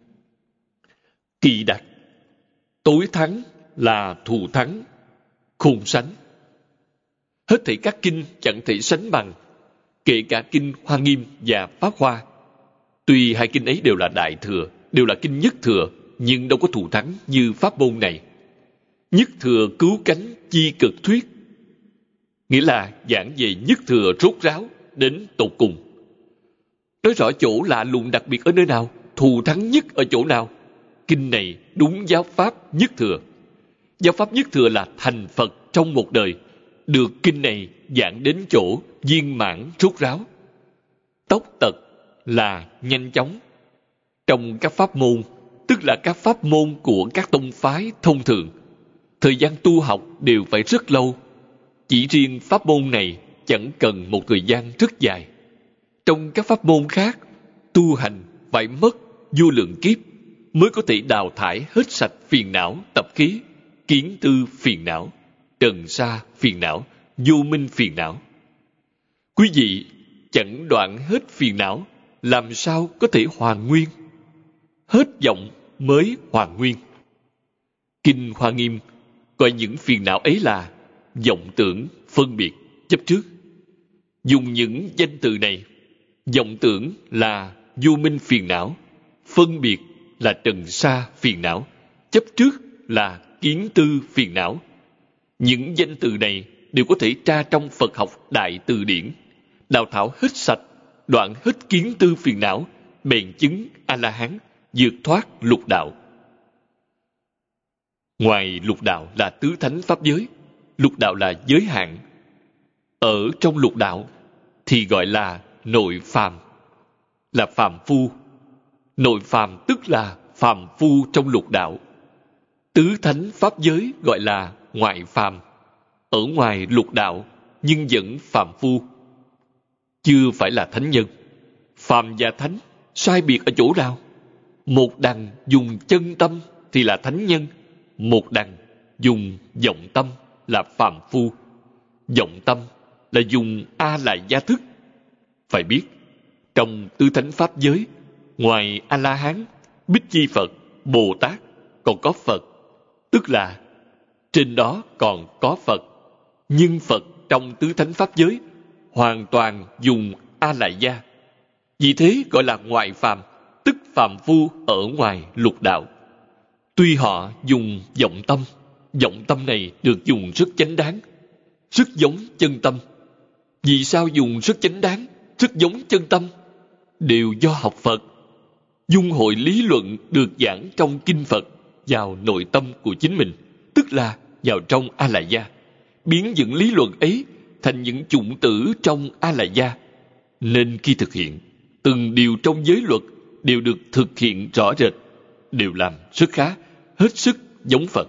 Kỳ đặc, tối thắng là thù thắng, khôn sánh. Hết thảy các kinh chẳng thể sánh bằng, kể cả kinh Hoa Nghiêm và Pháp Hoa. Tuy hai kinh ấy đều là đại thừa, đều là kinh nhất thừa, nhưng đâu có thù thắng như pháp môn này. Nhất thừa cứu cánh chi cực thuyết, nghĩa là giảng về nhất thừa rốt ráo đến tột cùng. Nói rõ chỗ lạ lùng đặc biệt ở nơi nào, thù thắng nhất ở chỗ nào. Kinh này đúng giáo pháp nhất thừa. Giáo pháp nhất thừa là thành Phật trong một đời. Được kinh này giảng đến chỗ viên mãn rốt ráo. Tốc tật là nhanh chóng. Trong các pháp môn, tức là các pháp môn của các tông phái thông thường, thời gian tu học đều phải rất lâu. Chỉ riêng pháp môn này chẳng cần một thời gian rất dài. Trong các pháp môn khác, tu hành phải mất vô lượng kiếp mới có thể đào thải hết sạch phiền não tập khí, kiến tư phiền não, trần sa phiền não, vô minh phiền não. Quý vị chẳng đoạn hết phiền não, làm sao có thể hoàn nguyên? Hết vọng mới hoàn nguyên. Kinh Hoa Nghiêm gọi những phiền não ấy là vọng tưởng, phân biệt, chấp trước. Dùng những danh từ này, vọng tưởng là vô minh phiền não, phân biệt là trần sa phiền não, chấp trước là kiến tư phiền não. Những danh từ này đều có thể tra trong Phật học Đại Từ Điển, đào thảo hết sạch, đoạn hết kiến tư phiền não, bền chứng A-la-hán, vượt thoát lục đạo. Ngoài lục đạo là tứ thánh pháp giới, lục đạo là giới hạn. Ở trong lục đạo thì gọi là nội phàm, là phàm phu. Nội phàm tức là phàm phu trong lục đạo. Tứ thánh pháp giới gọi là ngoại phàm, ở ngoài lục đạo nhưng vẫn phàm phu, chưa phải là thánh nhân. Phàm và thánh sai biệt ở chỗ nào? Một đằng dùng chân tâm thì là thánh nhân, một đằng dùng vọng tâm là phàm phu. Vọng tâm là dùng A Lại Gia thức. Phải biết, trong tứ thánh pháp giới, ngoài A-la-hán, Bích Chi Phật, Bồ Tát, còn có Phật, tức là Trên đó còn có Phật. Nhưng Phật trong tứ thánh pháp giới hoàn toàn dùng A Lại Gia. Vì thế gọi là ngoại phàm, tức phàm phu ở ngoài lục đạo. Tuy họ dùng vọng tâm, vọng tâm này được dùng rất chánh đáng, rất giống chân tâm. Vì sao dùng rất chánh đáng, rất giống chân tâm? Đều do học Phật. Dung hội lý luận được giảng trong kinh Phật vào nội tâm của chính mình, tức là vào trong A Lại Gia, biến những lý luận ấy thành những chủng tử trong A Lại Gia. Nên khi thực hiện, từng điều trong giới luật đều được thực hiện rõ rệt, đều làm rất khá, hết sức giống Phật.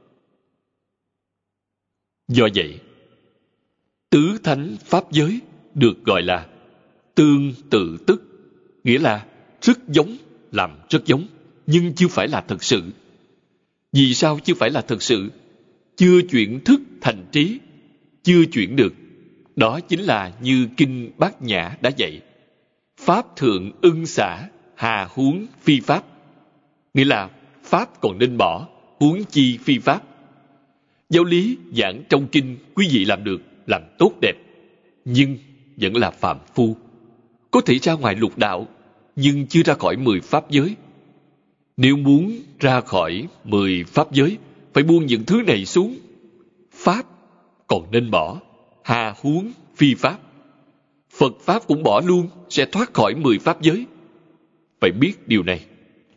Do vậy, tứ thánh pháp giới được gọi là tương tự tức, nghĩa là rất giống, làm rất giống, nhưng chưa phải là thật sự. Vì sao chưa phải là thật sự? Chưa chuyển thức thành trí, chưa chuyển được. Đó chính là như Kinh Bát Nhã đã dạy. Pháp thượng ưng xả, hà huống phi pháp. Nghĩa là pháp còn nên bỏ, huống chi phi pháp. Giáo lý giảng trong kinh quý vị làm được, làm tốt đẹp, nhưng vẫn là phàm phu. Có thể ra ngoài lục đạo, nhưng chưa ra khỏi mười pháp giới. Nếu muốn ra khỏi mười pháp giới, phải buông những thứ này xuống. Pháp còn nên bỏ, hà huống phi pháp. Phật pháp cũng bỏ luôn, sẽ thoát khỏi mười pháp giới. Phải biết điều này.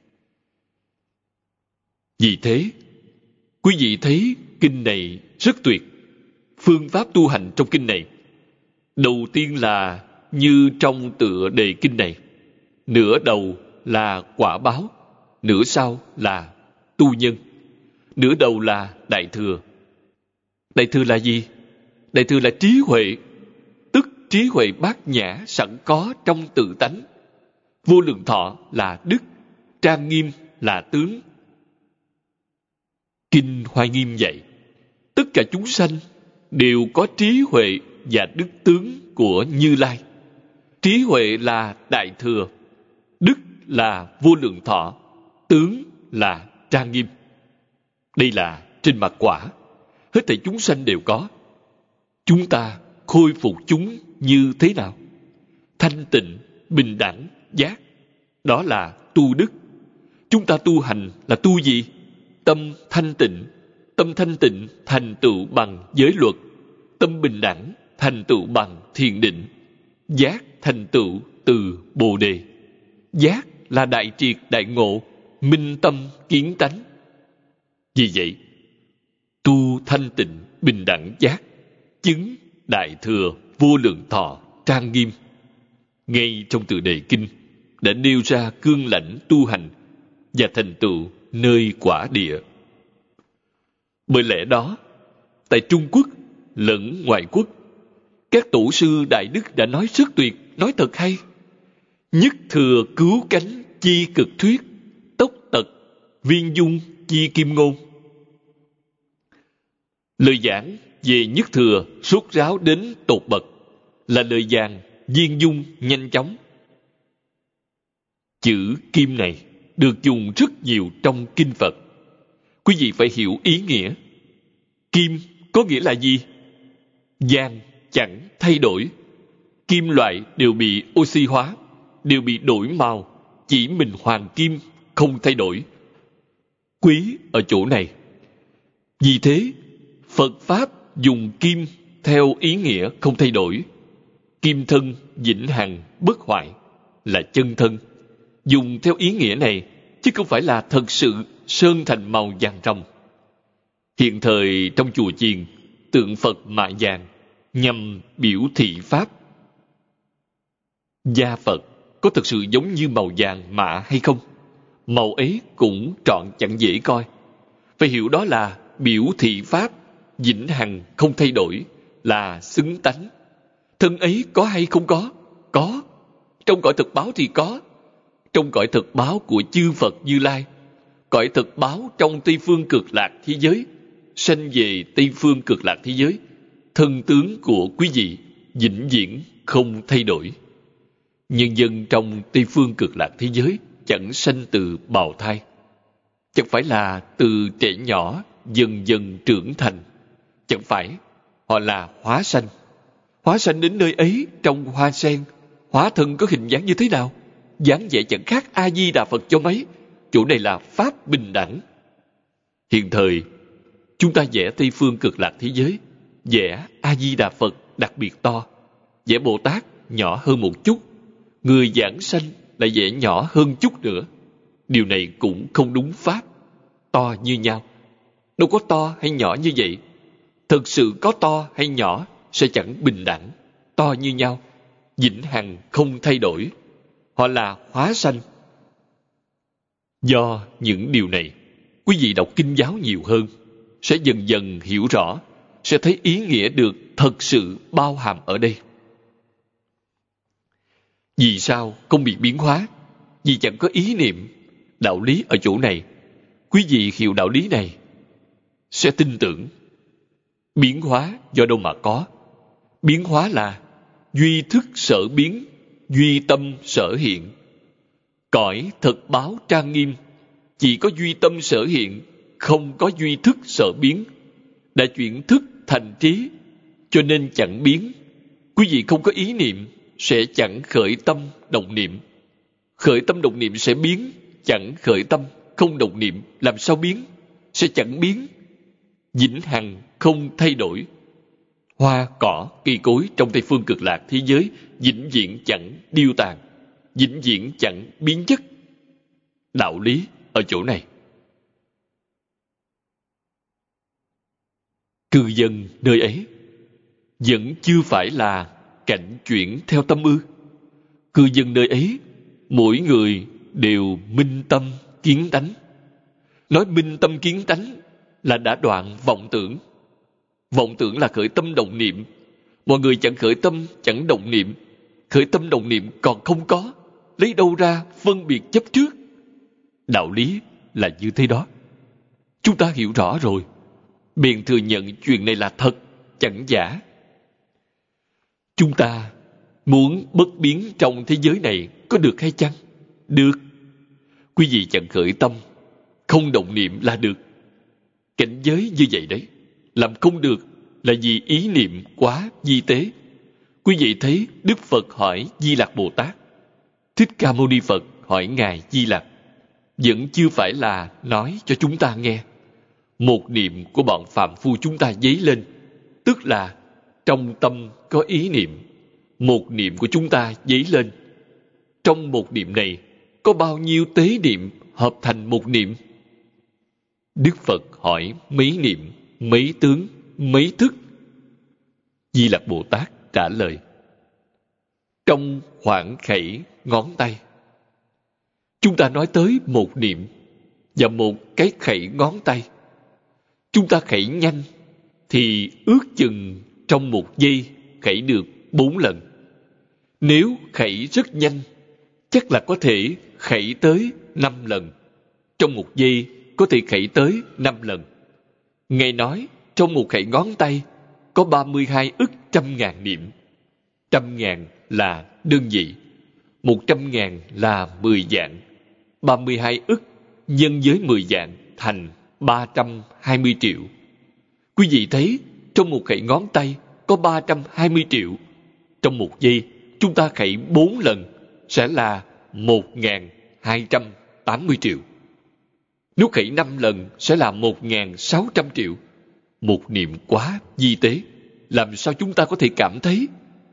Vì thế, quý vị thấy kinh này rất tuyệt. Phương pháp tu hành trong kinh này, đầu tiên là như trong tựa đề kinh này, nửa đầu là quả báo, nửa sau là tu nhân. Nửa đầu là đại thừa. Đại thừa là gì? Đại thừa là trí huệ, tức trí huệ bát nhã sẵn có trong tự tánh. Vô lượng thọ là đức, trang nghiêm là tướng. Kinh Hoa Nghiêm dạy, tất cả chúng sanh đều có trí huệ và đức tướng của Như Lai. Trí huệ là đại thừa, đức là vô lượng thọ, tướng là trang nghiêm. Đây là trên mặt quả, hết thảy chúng sanh đều có. Chúng ta khôi phục chúng như thế nào? Thanh tịnh, bình đẳng, giác. Đó là tu đức. Chúng ta tu hành là tu gì? Tâm thanh tịnh. Tâm thanh tịnh thành tựu bằng giới luật. Tâm bình đẳng thành tựu bằng thiền định. Giác thành tựu từ Bồ Đề. Giác là đại triệt đại ngộ, minh tâm kiến tánh. Vì vậy, tu thanh tịnh bình đẳng giác, chứng đại thừa vô lượng thọ trang nghiêm. Ngay trong tựa đề kinh đã nêu ra cương lãnh tu hành và thành tựu nơi quả địa. Bởi lẽ đó, tại Trung Quốc lẫn ngoại quốc, các tổ sư đại đức đã nói rất tuyệt, nói thật hay. Nhất thừa cứu cánh chi cực thuyết, tốc tật viên dung chi kim ngôn. Lời giảng về nhất thừa sốt ráo đến tột bậc, là lời giảng viên dung nhanh chóng. Chữ kim này được dùng rất nhiều trong kinh Phật. Quý vị phải hiểu ý nghĩa. Kim có nghĩa là gì? Vàng chẳng thay đổi. Kim loại đều bị oxy hóa, đều bị đổi màu, chỉ mình hoàng kim không thay đổi. Quý ở chỗ này. Vì thế, Phật Pháp dùng kim theo ý nghĩa không thay đổi. Kim thân vĩnh hằng bất hoại là chân thân. Dùng theo ý nghĩa này, chứ không phải là thật sự sơn thành màu vàng ròng. Hiện thời trong chùa chiền, tượng Phật mạ vàng nhằm biểu thị Pháp. Da Phật có thực sự giống như màu vàng mạ hay không? Màu ấy cũng trọn chẳng dễ coi. Phải hiểu đó là biểu thị Pháp, vĩnh hằng không thay đổi, là xứng tánh. Thân ấy có hay không có? Có. Trong cõi thực báo thì có. Trong cõi thực báo của chư Phật Như Lai, cõi thực báo trong Tây Phương Cực Lạc thế giới, sanh về Tây Phương Cực Lạc thế giới, thân tướng của quý vị vĩnh viễn không thay đổi. Nhân dân trong Tây Phương Cực Lạc thế giới chẳng sanh từ bào thai, chẳng phải là từ trẻ nhỏ dần dần trưởng thành. Chẳng phải họ là hóa sanh. Hóa sanh đến nơi ấy trong hoa sen, hóa thân có hình dáng như thế nào? Dáng vẻ chẳng khác A Di Đà Phật cho mấy. Chỗ này là pháp bình đẳng. Hiện thời chúng ta vẽ Tây Phương Cực Lạc thế giới, vẽ A Di Đà Phật đặc biệt to, vẽ Bồ Tát nhỏ hơn một chút, người giảng sanh lại vẽ nhỏ hơn chút nữa. Điều này cũng không đúng pháp. To như nhau, đâu có to hay nhỏ như vậy. Thực sự có to hay nhỏ sẽ chẳng bình đẳng. To như nhau, vĩnh hằng không thay đổi. Họ là hóa sanh. Do những điều này, quý vị đọc kinh giáo nhiều hơn, sẽ dần dần hiểu rõ, sẽ thấy ý nghĩa được thật sự bao hàm ở đây. Vì sao không bị biến hóa? Vì chẳng có ý niệm. Đạo lý ở chỗ này. Quý vị hiểu đạo lý này, sẽ tin tưởng. Biến hóa do đâu mà có? Biến hóa là duy thức sở biến, duy tâm sở hiện. Cõi thật báo trang nghiêm, chỉ có duy tâm sở hiện, không có duy thức sở biến. Đã chuyển thức thành trí, cho nên chẳng biến. Quý vị không có ý niệm, sẽ chẳng khởi tâm động niệm. Khởi tâm động niệm sẽ biến, chẳng khởi tâm, không động niệm, làm sao biến? Sẽ chẳng biến. Vĩnh hằng không thay đổi. Hoa, cỏ, cây cối trong Tây Phương Cực Lạc thế giới vĩnh viễn chẳng điêu tàn, vĩnh viễn chẳng biến chất. Đạo lý ở chỗ này. Cư dân nơi ấy vẫn chưa phải là cảnh chuyển theo tâm ư? Cư dân nơi ấy, mỗi người đều minh tâm kiến tánh. Nói minh tâm kiến tánh là đã đoạn vọng tưởng. Vọng tưởng là khởi tâm động niệm. Mọi người chẳng khởi tâm, chẳng động niệm. Khởi tâm động niệm còn không có, lấy đâu ra phân biệt chấp trước? Đạo lý là như thế đó. Chúng ta hiểu rõ rồi, bèn thừa nhận chuyện này là thật, chẳng giả. Chúng ta muốn bất biến trong thế giới này có được hay chăng? Được. Quý vị chẳng khởi tâm, không động niệm là được. Cảnh giới như vậy đấy, làm không được là vì ý niệm quá vi tế. Quý vị thấy Đức Phật hỏi Di Lặc Bồ Tát, Thích Ca Mâu Ni Phật hỏi Ngài Di Lặc, vẫn chưa phải là nói cho chúng ta nghe. Một niệm của bọn phàm phu chúng ta dấy lên, tức là trong tâm có ý niệm. Một niệm của chúng ta dấy lên, trong một niệm này có bao nhiêu tế niệm hợp thành một niệm? Đức Phật hỏi mấy niệm, mấy tướng, mấy thức? Di Lặc Bồ Tát trả lời, trong khoảng khẩy ngón tay. Chúng ta nói tới một niệm và một cái khẩy ngón tay. Chúng ta khẩy nhanh thì ước chừng trong một giây khẩy được bốn lần. Nếu khẩy rất nhanh, chắc là có thể khẩy tới năm lần. Trong một giây có thể khẩy tới năm lần. Ngài nói trong một khẩy ngón tay có ba mươi hai ức trăm ngàn niệm. Trăm ngàn là đơn vị, một trăm ngàn là mười vạn. Ba mươi hai ức nhân với mười vạn thành ba trăm hai mươi triệu. Quý vị thấy trong một khẩy ngón tay có ba trăm hai mươi triệu. Trong một giây chúng ta khẩy bốn lần sẽ là một nghìn hai trăm tám mươi triệu. Nếu khẩy năm lần sẽ là một nghìn sáu trăm triệu. Một niệm quá vi tế, làm sao chúng ta có thể cảm thấy?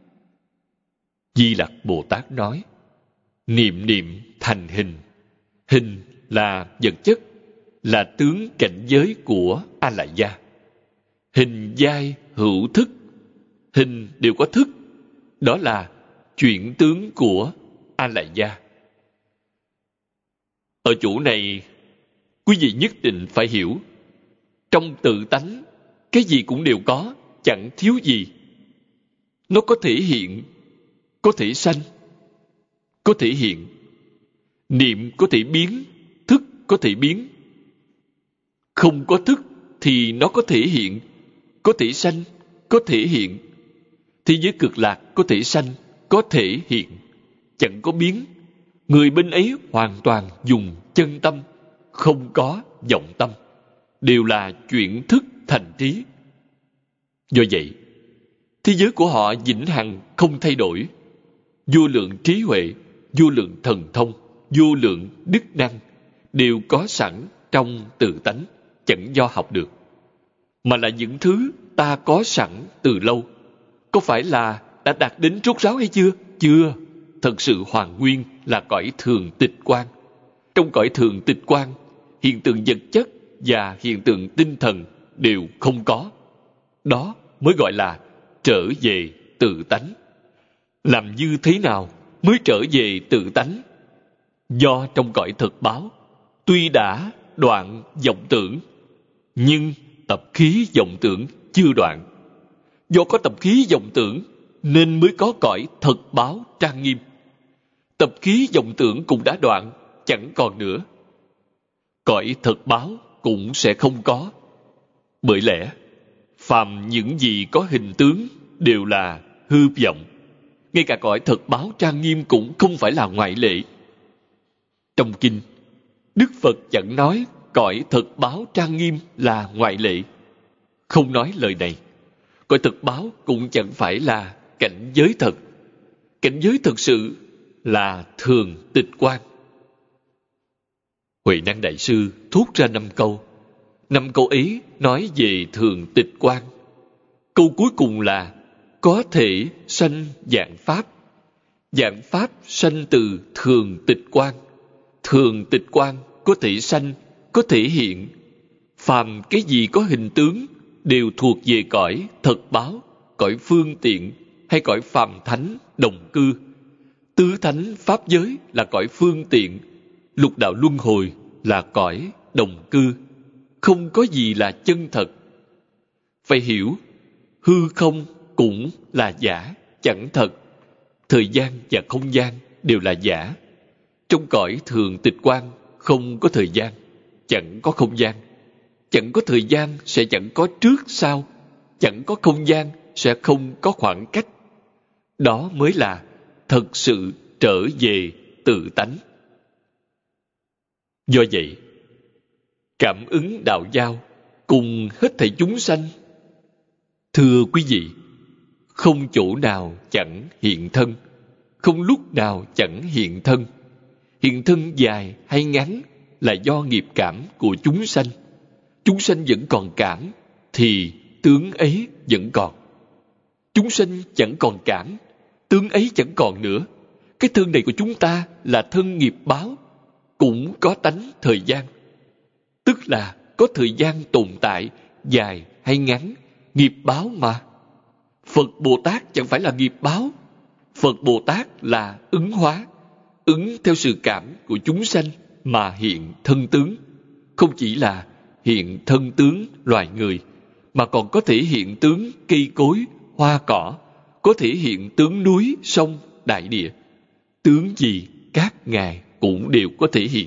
Di Lặc Bồ Tát nói, niệm niệm thành hình. Hình là vật chất, là tướng cảnh giới của A La Gia. Hình giai hữu thức, hình đều có thức, đó là chuyển tướng của A La Gia. Ở chỗ này, quý vị nhất định phải hiểu, trong tự tánh, cái gì cũng đều có, chẳng thiếu gì. Nó có thể hiện, có thể sanh, có thể hiện. Niệm có thể biến, thức có thể biến. Không có thức thì nó có thể hiện, có thể sanh, có thể hiện. Thế giới cực lạc có thể sanh, có thể hiện, chẳng có biến. Người bên ấy hoàn toàn dùng chân tâm, không có vọng tâm. đều là chuyển thức thành trí. Do vậy, thế giới của họ vĩnh hằng không thay đổi. Vô lượng trí huệ, vô lượng thần thông, vô lượng đức năng đều có sẵn trong tự tánh, chẳng do học được, mà là những thứ ta có sẵn từ lâu. Có phải là đã đạt đến rốt ráo hay chưa? Chưa. Thật sự hoàn nguyên là cõi thường tịch quan. Trong cõi thường tịch quan, hiện tượng vật chất và hiện tượng tinh thần đều không có. Đó mới gọi là trở về tự tánh. Làm như thế nào mới trở về tự tánh? Do trong cõi thực báo, tuy đã đoạn vọng tưởng, nhưng tập khí vọng tưởng chưa đoạn. Do có tập khí vọng tưởng nên mới có cõi thực báo trang nghiêm. Tập khí vọng tưởng cũng đã đoạn, chẳng còn nữa. Cõi thực báo cũng sẽ không có. Bởi lẽ, phàm những gì có hình tướng đều là hư vọng. Ngay cả cõi thực báo trang nghiêm cũng không phải là ngoại lệ. Trong kinh, Đức Phật chẳng nói cõi thực báo trang nghiêm là ngoại lệ. Không nói lời này. Cõi thực báo cũng chẳng phải là cảnh giới thật. Cảnh giới thực sự là thường tịch quan. Huệ Năng Đại Sư thốt ra năm câu. Năm câu ấy nói về thường tịch quan. Câu cuối cùng là có thể sanh vạn pháp. Vạn pháp sanh từ thường tịch quan. Thường tịch quan có thể sanh, có thể hiện. Phàm cái gì có hình tướng đều thuộc về cõi thật báo, cõi phương tiện hay cõi phàm thánh đồng cư. Tứ thánh pháp giới là cõi phương tiện, lục đạo luân hồi là cõi đồng cư. Không có gì là chân thật. Phải hiểu, hư không cũng là giả, chẳng thật. Thời gian và không gian đều là giả. Trong cõi thường tịch quan không có thời gian, chẳng có không gian. Chẳng có thời gian sẽ chẳng có trước sau. Chẳng có không gian sẽ không có khoảng cách. Đó mới là thật sự trở về tự tánh. Do vậy, cảm ứng đạo giao cùng hết thảy chúng sanh. Thưa quý vị, không chỗ nào chẳng hiện thân, không lúc nào chẳng hiện thân. Hiện thân dài hay ngắn là do nghiệp cảm của chúng sanh. Chúng sanh vẫn còn cảm, thì tướng ấy vẫn còn. Chúng sanh chẳng còn cảm, tướng ấy chẳng còn nữa. Cái thân này của chúng ta là thân nghiệp báo, cũng có tánh thời gian. Tức là có thời gian tồn tại, dài hay ngắn, nghiệp báo mà. Phật Bồ Tát chẳng phải là nghiệp báo. Phật Bồ Tát là ứng hóa, ứng theo sự cảm của chúng sanh mà hiện thân tướng. Không chỉ là hiện thân tướng loài người, mà còn có thể hiện tướng cây cối, hoa cỏ, có thể hiện tướng núi, sông, đại địa. Tướng gì các ngài cũng đều có thể hiện.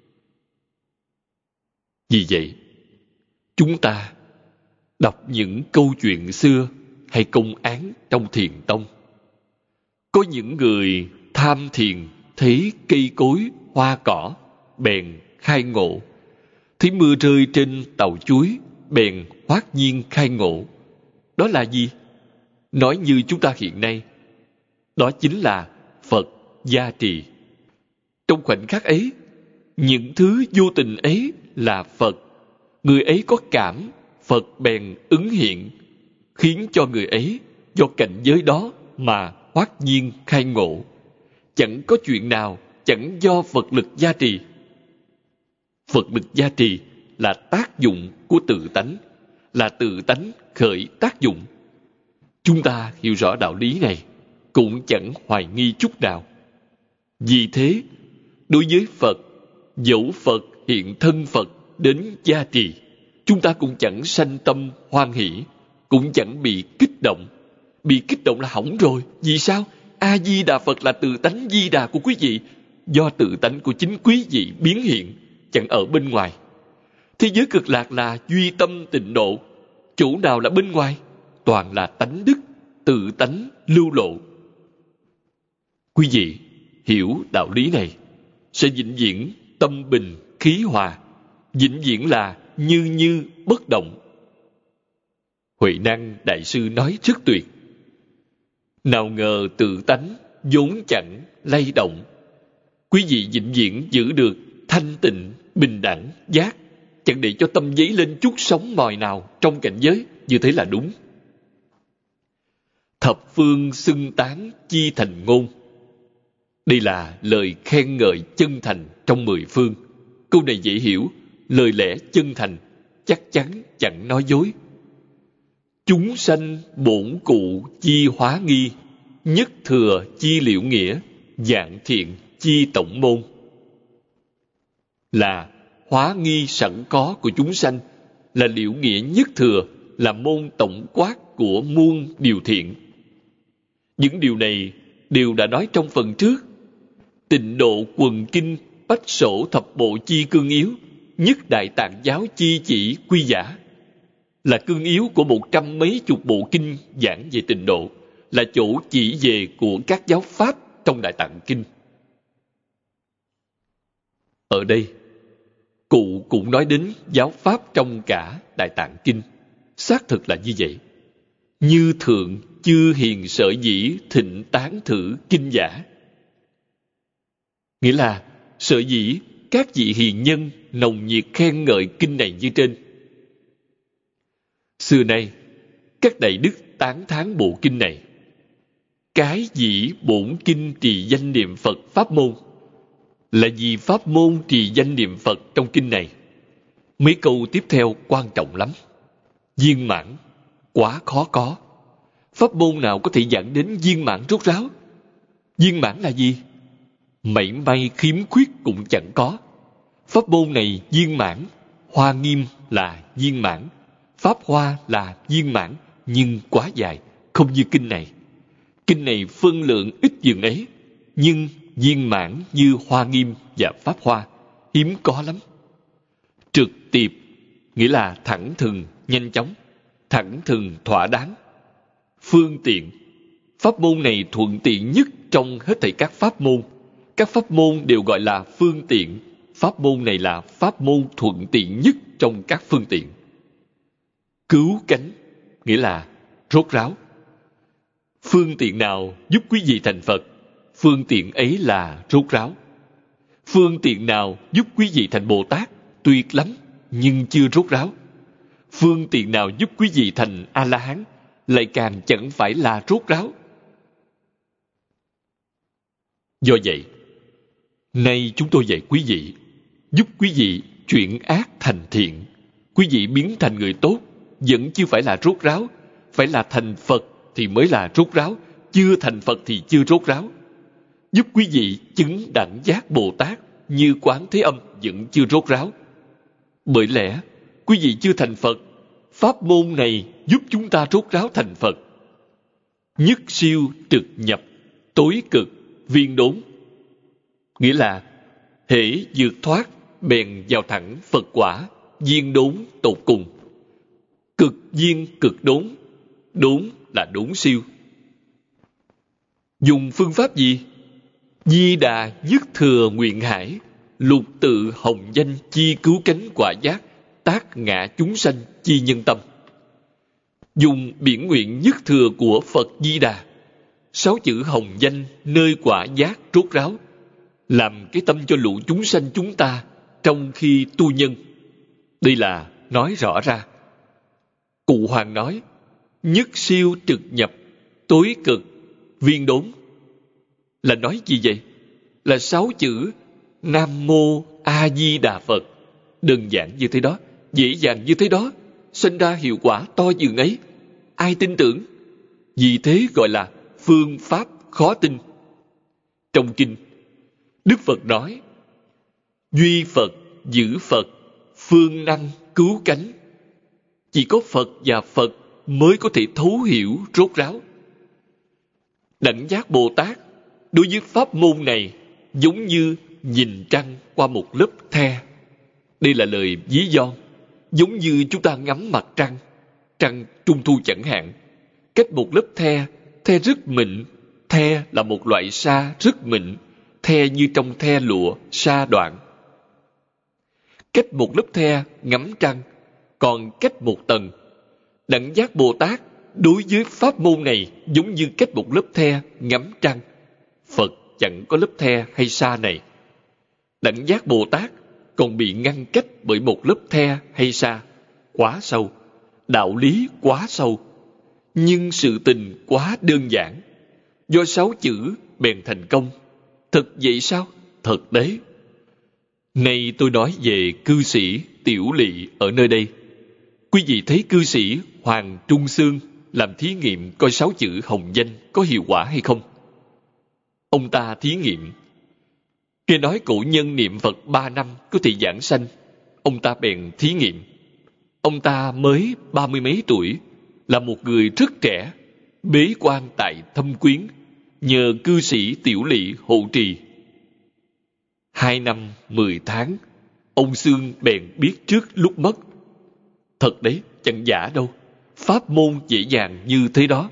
Vì vậy, chúng ta đọc những câu chuyện xưa hay công án trong thiền tông. Có những người tham thiền thấy cây cối, hoa cỏ, bèn khai ngộ. Thấy mưa rơi trên tàu chuối, bèn hoát nhiên khai ngộ. Đó là gì? Nói như chúng ta hiện nay, đó chính là Phật gia trì. Trong khoảnh khắc ấy, những thứ vô tình ấy là Phật. Người ấy có cảm, Phật bèn ứng hiện, khiến cho người ấy do cảnh giới đó mà hoát nhiên khai ngộ. Chẳng có chuyện nào chẳng do Phật lực gia trì. Phật lực gia trì là tác dụng của tự tánh, là tự tánh khởi tác dụng. Chúng ta hiểu rõ đạo lý này, cũng chẳng hoài nghi chút nào. Vì thế, đối với Phật, dẫu Phật hiện thân Phật đến gia trì, chúng ta cũng chẳng sanh tâm hoan hỷ, cũng chẳng bị kích động. Bị kích động là hỏng rồi. Vì sao? A-di-đà Phật là tự tánh di đà của quý vị, do tự tánh của chính quý vị biến hiện, chẳng ở bên ngoài. Thế giới cực lạc là duy tâm tịnh độ. Chỗ nào là bên ngoài? Toàn là tánh đức, tự tánh lưu lộ. Quý vị hiểu đạo lý này, sẽ vĩnh viễn tâm bình khí hòa, vĩnh viễn là như như bất động. Huệ Năng Đại Sư nói rất tuyệt. Nào ngờ tự tánh vốn chẳng lay động. Quý vị vĩnh viễn giữ được thanh tịnh, bình đẳng, giác, chẳng để cho tâm dấy lên chút sóng mòi nào trong cảnh giới, như thế là đúng. Thập phương xưng tán chi thành ngôn. Đây là lời khen ngợi chân thành trong mười phương. Câu này dễ hiểu, lời lẽ chân thành, chắc chắn chẳng nói dối. Chúng sanh bổn cụ chi hóa nghi, nhất thừa chi liễu nghĩa, dạng thiện chi tổng môn. Là hóa nghi sẵn có của chúng sanh, là liễu nghĩa nhất thừa, là môn tổng quát của muôn điều thiện. Những điều này đều đã nói trong phần trước. Tịnh độ quần kinh, bách sổ thập bộ chi cương yếu, nhất đại tạng giáo chi chỉ quy giả. Là cương yếu của một trăm mấy chục bộ kinh giảng về tịnh độ, là chỗ chỉ về của các giáo pháp trong Đại Tạng Kinh. Ở đây, cụ cũng nói đến giáo pháp trong cả Đại Tạng Kinh. Xác thực là như vậy. Như thượng chư hiền sở dĩ thịnh tán thử kinh giả. Nghĩa là sở dĩ các vị hiền nhân nồng nhiệt khen ngợi kinh này như trên. Xưa nay, các đại đức tán thán bộ kinh này. Cái dĩ bổn kinh trì danh niệm Phật pháp môn. Là vì pháp môn trì danh niệm Phật trong kinh này. Mấy câu tiếp theo quan trọng lắm. Viên mãn, quá khó có. Pháp môn nào có thể dẫn đến viên mãn rốt ráo? Viên mãn là gì? Mảy may khiếm khuyết cũng chẳng có. Pháp môn này viên mãn. Hoa Nghiêm là viên mãn. Pháp Hoa là viên mãn, nhưng quá dài, không như kinh này. Kinh này phân lượng ít dường ấy, nhưng viên mãn như Hoa Nghiêm và Pháp Hoa hiếm có lắm. Trực tiếp nghĩa là thẳng thừng, nhanh chóng, thẳng thừng, thỏa đáng. Phương tiện, pháp môn này thuận tiện nhất trong hết thảy các pháp môn. Các pháp môn đều gọi là phương tiện. Pháp môn này là pháp môn thuận tiện nhất trong các phương tiện. Cứu cánh, nghĩa là rốt ráo. Phương tiện nào giúp quý vị thành Phật, phương tiện ấy là rốt ráo. Phương tiện nào giúp quý vị thành Bồ Tát, tuyệt lắm, nhưng chưa rốt ráo. Phương tiện nào giúp quý vị thành A-la-hán, lại càng chẳng phải là rốt ráo. Do vậy, nay chúng tôi dạy quý vị, giúp quý vị chuyển ác thành thiện. Quý vị biến thành người tốt, vẫn chưa phải là rốt ráo. Phải là thành Phật thì mới là rốt ráo, chưa thành Phật thì chưa rốt ráo. Giúp quý vị chứng đẳng giác Bồ Tát như Quán Thế Âm vẫn chưa rốt ráo. Bởi lẽ, quý vị chưa thành Phật, pháp môn này giúp chúng ta rốt ráo thành Phật. Nhất siêu trực nhập, tối cực, viên đốn. Nghĩa là, hễ vượt thoát, bèn vào thẳng Phật quả, viên đốn tột cùng. Cực viên cực đốn, đốn là đốn siêu. Dùng phương pháp gì? Di Đà nhất thừa nguyện hải, lục tự hồng danh chi cứu cánh quả giác, tác ngã chúng sanh chi nhân tâm. Dùng biển nguyện nhất thừa của Phật Di Đà, sáu chữ hồng danh nơi quả giác rốt ráo, làm cái tâm cho lũ chúng sanh chúng ta trong khi tu nhân. Đây là nói rõ ra. Cụ Hoàng nói, nhất siêu trực nhập, tối cực, viên đốn. Là nói gì vậy? Là sáu chữ Nam Mô A Di Đà Phật. Đơn giản như thế đó, dễ dàng như thế đó, sinh ra hiệu quả to dường ấy. Ai tin tưởng? Vì thế gọi là phương pháp khó tin. Trong kinh, Đức Phật nói, duy Phật, giữ Phật, phương năng cứu cánh. Chỉ có Phật và Phật mới có thể thấu hiểu rốt ráo. Đẳng giác Bồ Tát đối với pháp môn này giống như nhìn trăng qua một lớp the. Đây là lời ví von, giống như chúng ta ngắm mặt trăng, trăng trung thu chẳng hạn. Cách một lớp the, the rất mịn. The là một loại sa rất mịn, the như trong the lụa, sa đoạn. cách một lớp the ngắm trăng, còn cách một tầng. Đẳng Giác Bồ Tát đối với pháp môn này giống như cách một lớp the ngắm trăng. Phật chẳng có lớp the hay sa này. Đẳng Giác Bồ Tát còn bị ngăn cách bởi một lớp the hay sa quá sâu, đạo lý quá sâu, nhưng sự tình quá đơn giản. Do sáu chữ bèn thành công. Thật vậy sao? Thật đấy. Nay tôi nói về cư sĩ Tiểu Lỵ ở nơi đây. Quý vị thấy cư sĩ Hoàng Trung Xương làm thí nghiệm coi sáu chữ hồng danh có hiệu quả hay không? Ông ta thí nghiệm. Nghe nói cổ nhân niệm Phật ba năm có thể giảng sanh. Ông ta bèn thí nghiệm. Ông ta mới ba mươi mấy tuổi, là một người rất trẻ, bế quan tại Thâm Quyến, nhờ cư sĩ Tiểu Lỵ hộ trì. Hai năm mười tháng, ông Xương bèn biết trước lúc mất. Thật đấy, chẳng giả đâu. Pháp môn dễ dàng như thế đó.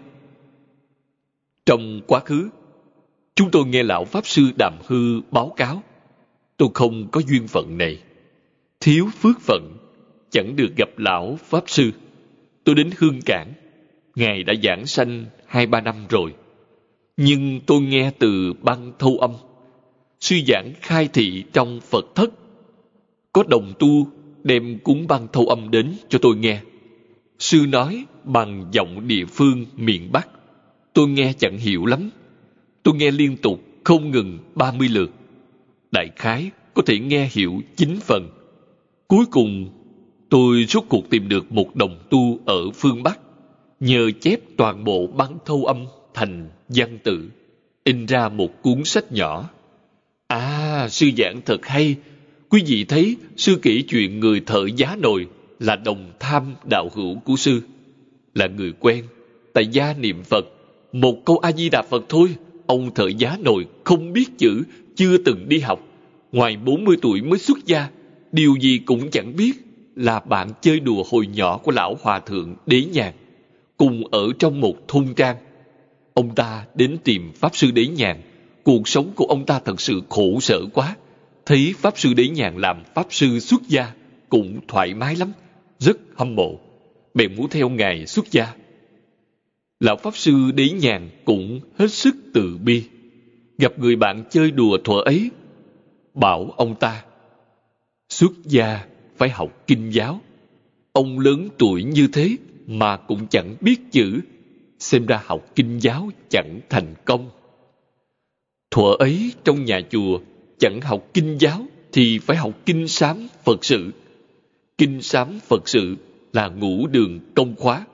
Trong quá khứ, chúng tôi nghe lão Pháp Sư Đàm Hư báo cáo, tôi không có duyên phận này, thiếu phước phận, chẳng được gặp lão Pháp Sư. Tôi đến Hương Cảng, Ngài đã giảng sanh hai ba năm rồi. Nhưng tôi nghe từ băng thâu âm, sư giảng khai thị trong Phật thất. Có đồng tu đem cúng băng thâu âm đến cho tôi nghe. Sư nói bằng giọng địa phương miền Bắc. Tôi nghe chẳng hiểu lắm. Tôi nghe liên tục không ngừng ba mươi lượt. Đại khái có thể nghe hiểu chín phần. Cuối cùng tôi rốt cuộc tìm được một đồng tu ở phương Bắc, nhờ chép toàn bộ băng thâu âm thành văn tự, in ra một cuốn sách nhỏ. À, sư giảng thật hay. Quý vị thấy sư kể chuyện người thợ giá nồi là đồng tham đạo hữu của sư, là người quen, tại gia niệm Phật. Một câu A-di-đà Phật thôi, ông thợ giá nồi không biết chữ, chưa từng đi học, ngoài bốn mươi tuổi mới xuất gia, điều gì cũng chẳng biết, là bạn chơi đùa hồi nhỏ của lão hòa thượng Đế Nhàn, cùng ở trong một thôn trang. Ông ta đến tìm Pháp Sư Đế Nhàn. Cuộc sống của ông ta thật sự khổ sở quá. Thấy Pháp Sư Đế Nhàn làm Pháp Sư xuất gia cũng thoải mái lắm, rất hâm mộ, bèn muốn theo Ngài xuất gia. Lão Pháp Sư Đế Nhàn cũng hết sức từ bi. Gặp người bạn chơi đùa thuở ấy, bảo ông ta xuất gia phải học kinh giáo. Ông lớn tuổi như thế mà cũng chẳng biết chữ, xem ra học kinh giáo chẳng thành công. Thuở ấy trong nhà chùa chẳng học kinh giáo thì phải học kinh sám Phật sự. Kinh sám Phật sự là ngũ đường công khóa.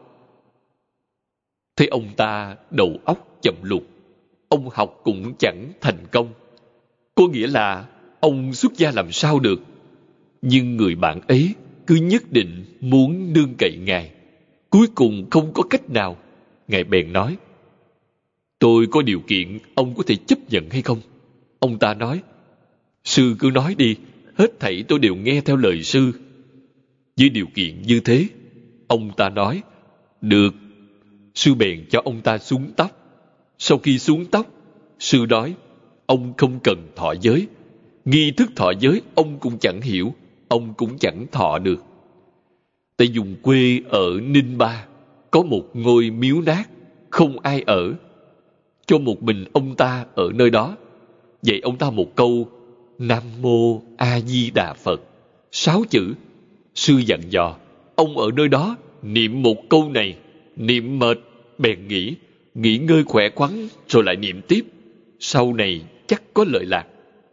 Thế ông ta đầu óc chậm lục, ông học cũng chẳng thành công. Có nghĩa là ông xuất gia làm sao được. Nhưng người bạn ấy cứ nhất định muốn nương cậy Ngài. Cuối cùng không có cách nào, Ngài bèn nói, tôi có điều kiện, ông có thể chấp nhận hay không? Ông ta nói, sư cứ nói đi, hết thảy tôi đều nghe theo lời sư. Với điều kiện như thế, ông ta nói, được. Sư bèn cho ông ta xuống tóc. Sau khi xuống tóc, sư nói, ông không cần thọ giới. Nghi thức thọ giới ông cũng chẳng hiểu, ông cũng chẳng thọ được. Tại vùng quê ở Ninh Ba, có một ngôi miếu nát, không ai ở. Cho một mình ông ta ở nơi đó. Dạy ông ta một câu Nam Mô A Di Đà Phật, sáu chữ. Sư dặn dò, ông ở nơi đó niệm một câu này, niệm mệt bèn nghỉ, nghỉ ngơi khỏe khoắn rồi lại niệm tiếp, sau này chắc có lợi lạc.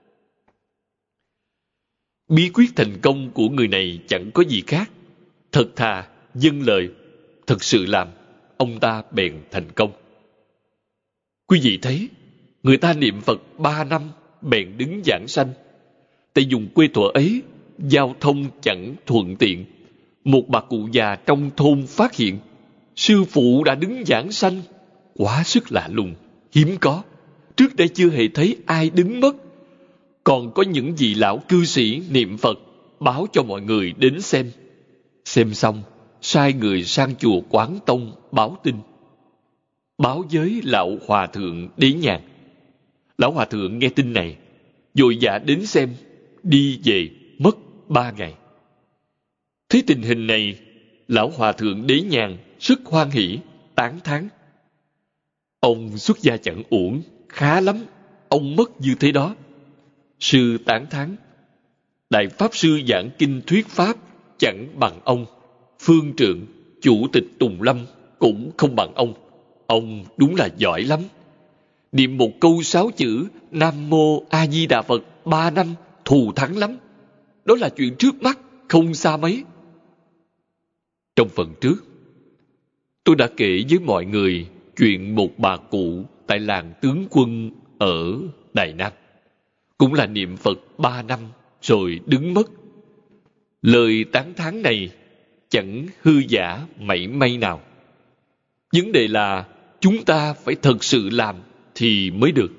Bí quyết thành công của người này chẳng có gì khác, thật thà, dâng lời, thật sự làm, ông ta bèn thành công. Quý vị thấy, người ta niệm Phật ba năm bèn đứng giảng sanh. Tại vùng quê thuở ấy, giao thông chẳng thuận tiện. Một bà cụ già trong thôn phát hiện, sư phụ đã đứng giảng sanh, quá sức lạ lùng, hiếm có. Trước đây chưa hề thấy ai đứng mất. Còn có những vị lão cư sĩ niệm Phật báo cho mọi người đến xem. Xem xong, sai người sang chùa Quán Tông báo tin. Báo với lão hòa thượng Đế Nhàn. Lão hòa thượng nghe tin này, vội vã đến xem, đi về mất ba ngày. Thấy tình hình này, lão hòa thượng Đế Nhàn rất hoan hỉ, tán thán. Ông xuất gia chẳng uổng, khá lắm, ông mất như thế đó. Sư tán thán. Đại Pháp Sư giảng kinh thuyết Pháp chẳng bằng ông. Phương Trượng, Chủ tịch Tùng Lâm cũng không bằng ông. Ông đúng là giỏi lắm. Niệm một câu sáu chữ Nam Mô A Di Đà Phật ba năm thù thắng lắm. Đó là chuyện trước mắt, không xa mấy. Trong phần trước, tôi đã kể với mọi người chuyện một bà cụ tại làng Tướng Quân ở Đài Nam. Cũng là niệm Phật ba năm rồi đứng mất. Lời tán thán này chẳng hư giả mảy may nào. Vấn đề là chúng ta phải thật sự làm thì mới được.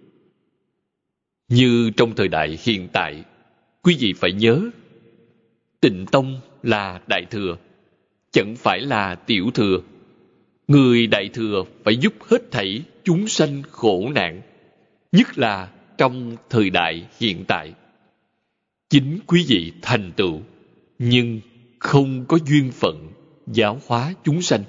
Như trong thời đại hiện tại, quý vị phải nhớ, Tịnh Tông là Đại Thừa, chẳng phải là Tiểu Thừa. Người Đại Thừa phải giúp hết thảy chúng sanh khổ nạn, nhất là trong thời đại hiện tại. Chính quý vị thành tựu, nhưng không có duyên phận giáo hóa chúng sanh,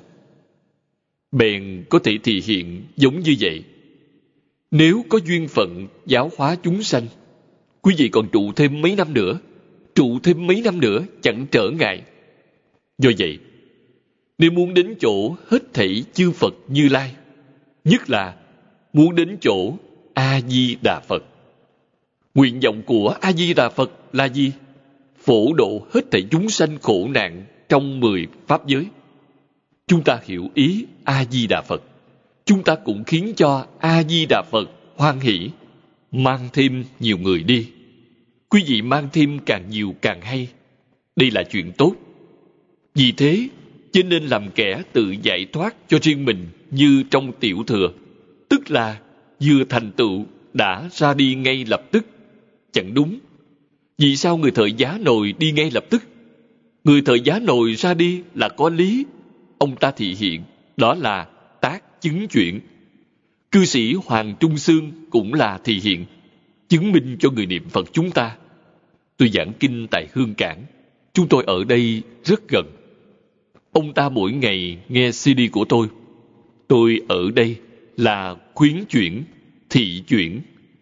bèn có thể thể hiện giống như vậy. Nếu có duyên phận giáo hóa chúng sanh, quý vị còn trụ thêm mấy năm nữa, trụ thêm mấy năm nữa chẳng trở ngại. Do vậy, nếu muốn đến chỗ hết thảy chư Phật Như Lai, nhất là muốn đến chỗ A-di-đà Phật. Nguyện vọng của A-di-đà Phật là gì? Phổ độ hết thảy chúng sanh khổ nạn trong mười pháp giới. Chúng ta hiểu ý A-di-đà Phật, chúng ta cũng khiến cho A-di-đà Phật hoan hỷ, mang thêm nhiều người đi. Quý vị mang thêm càng nhiều càng hay. Đây là chuyện tốt. Vì thế, cho nên làm kẻ tự giải thoát cho riêng mình như trong Tiểu Thừa, tức là vừa thành tựu đã ra đi ngay lập tức. Chẳng đúng. Vì sao người thời Giá Nồi đi ngay lập tức? Người thời Giá Nồi ra đi là có lý. Ông ta thị hiện, đó là tác chứng chuyển. Cư sĩ Hoàng Trung Xương cũng là thị hiện, chứng minh cho người niệm Phật chúng ta. Tôi giảng kinh tại Hương Cảng, chúng tôi ở đây rất gần. Ông ta mỗi ngày nghe xê đê của tôi. Tôi ở đây là khuyến chuyển, thị chuyển.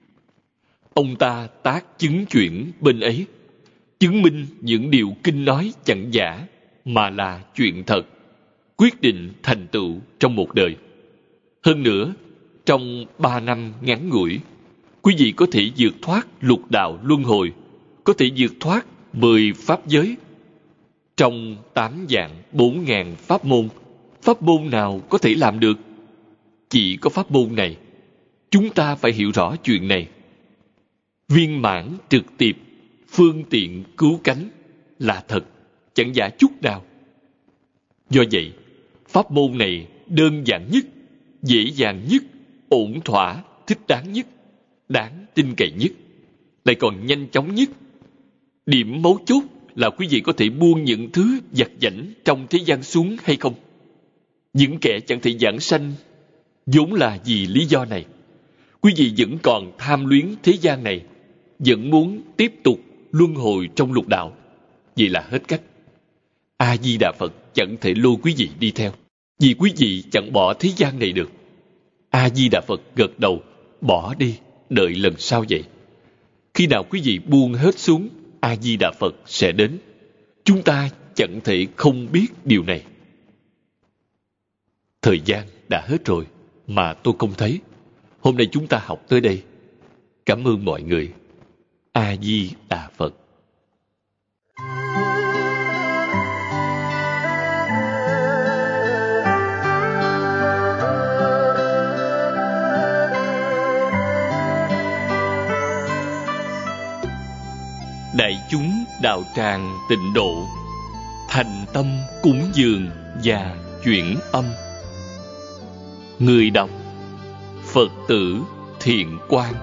Ông ta tác chứng chuyển bên ấy, chứng minh những điều kinh nói chẳng giả, mà là chuyện thật, quyết định thành tựu trong một đời. Hơn nữa, trong ba năm ngắn ngủi, quý vị có thể vượt thoát lục đạo luân hồi, có thể vượt thoát mười pháp giới. Trong tám vạn bốn ngàn pháp môn, pháp môn nào có thể làm được? Chỉ có pháp môn này. Chúng ta phải hiểu rõ chuyện này. Viên mãn trực tiếp, phương tiện cứu cánh là thật, chẳng giả chút nào. Do vậy, pháp môn này đơn giản nhất, dễ dàng nhất, ổn thỏa, thích đáng nhất, đáng tin cậy nhất, lại còn nhanh chóng nhất. Điểm mấu chốt là quý vị có thể buông những thứ vặt vãnh trong thế gian xuống hay không. Những kẻ chẳng thể giảng sanh vốn là vì lý do này. Quý vị vẫn còn tham luyến thế gian này, vẫn muốn tiếp tục luân hồi trong lục đạo. Vậy là hết cách. A-di-đà Phật chẳng thể lôi quý vị đi theo, vì quý vị chẳng bỏ thế gian này được. A-di-đà Phật gật đầu, bỏ đi, đợi lần sau vậy. Khi nào quý vị buông hết xuống, A-di-đà Phật sẽ đến. Chúng ta chẳng thể không biết điều này. Thời gian đã hết rồi mà tôi không thấy. Hôm nay chúng ta học tới đây. Cảm ơn mọi người. A-di-đà Phật. Đại chúng đạo tràng Tịnh Độ, thành tâm cúng dường và chuyển âm. Người đọc Phật tử Thiện Quang.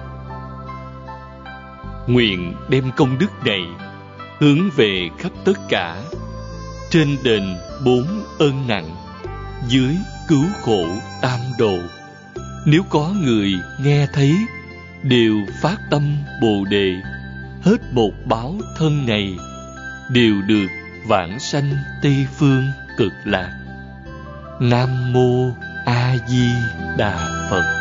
Nguyện đem công đức này hướng về khắp tất cả, trên đền bốn ơn nặng, dưới cứu khổ tam độ. Nếu có người nghe thấy, đều phát tâm Bồ Đề, hết một báo thân này, đều được vãng sanh Tây phương cực lạc. Nam mô A Di Đà Phật.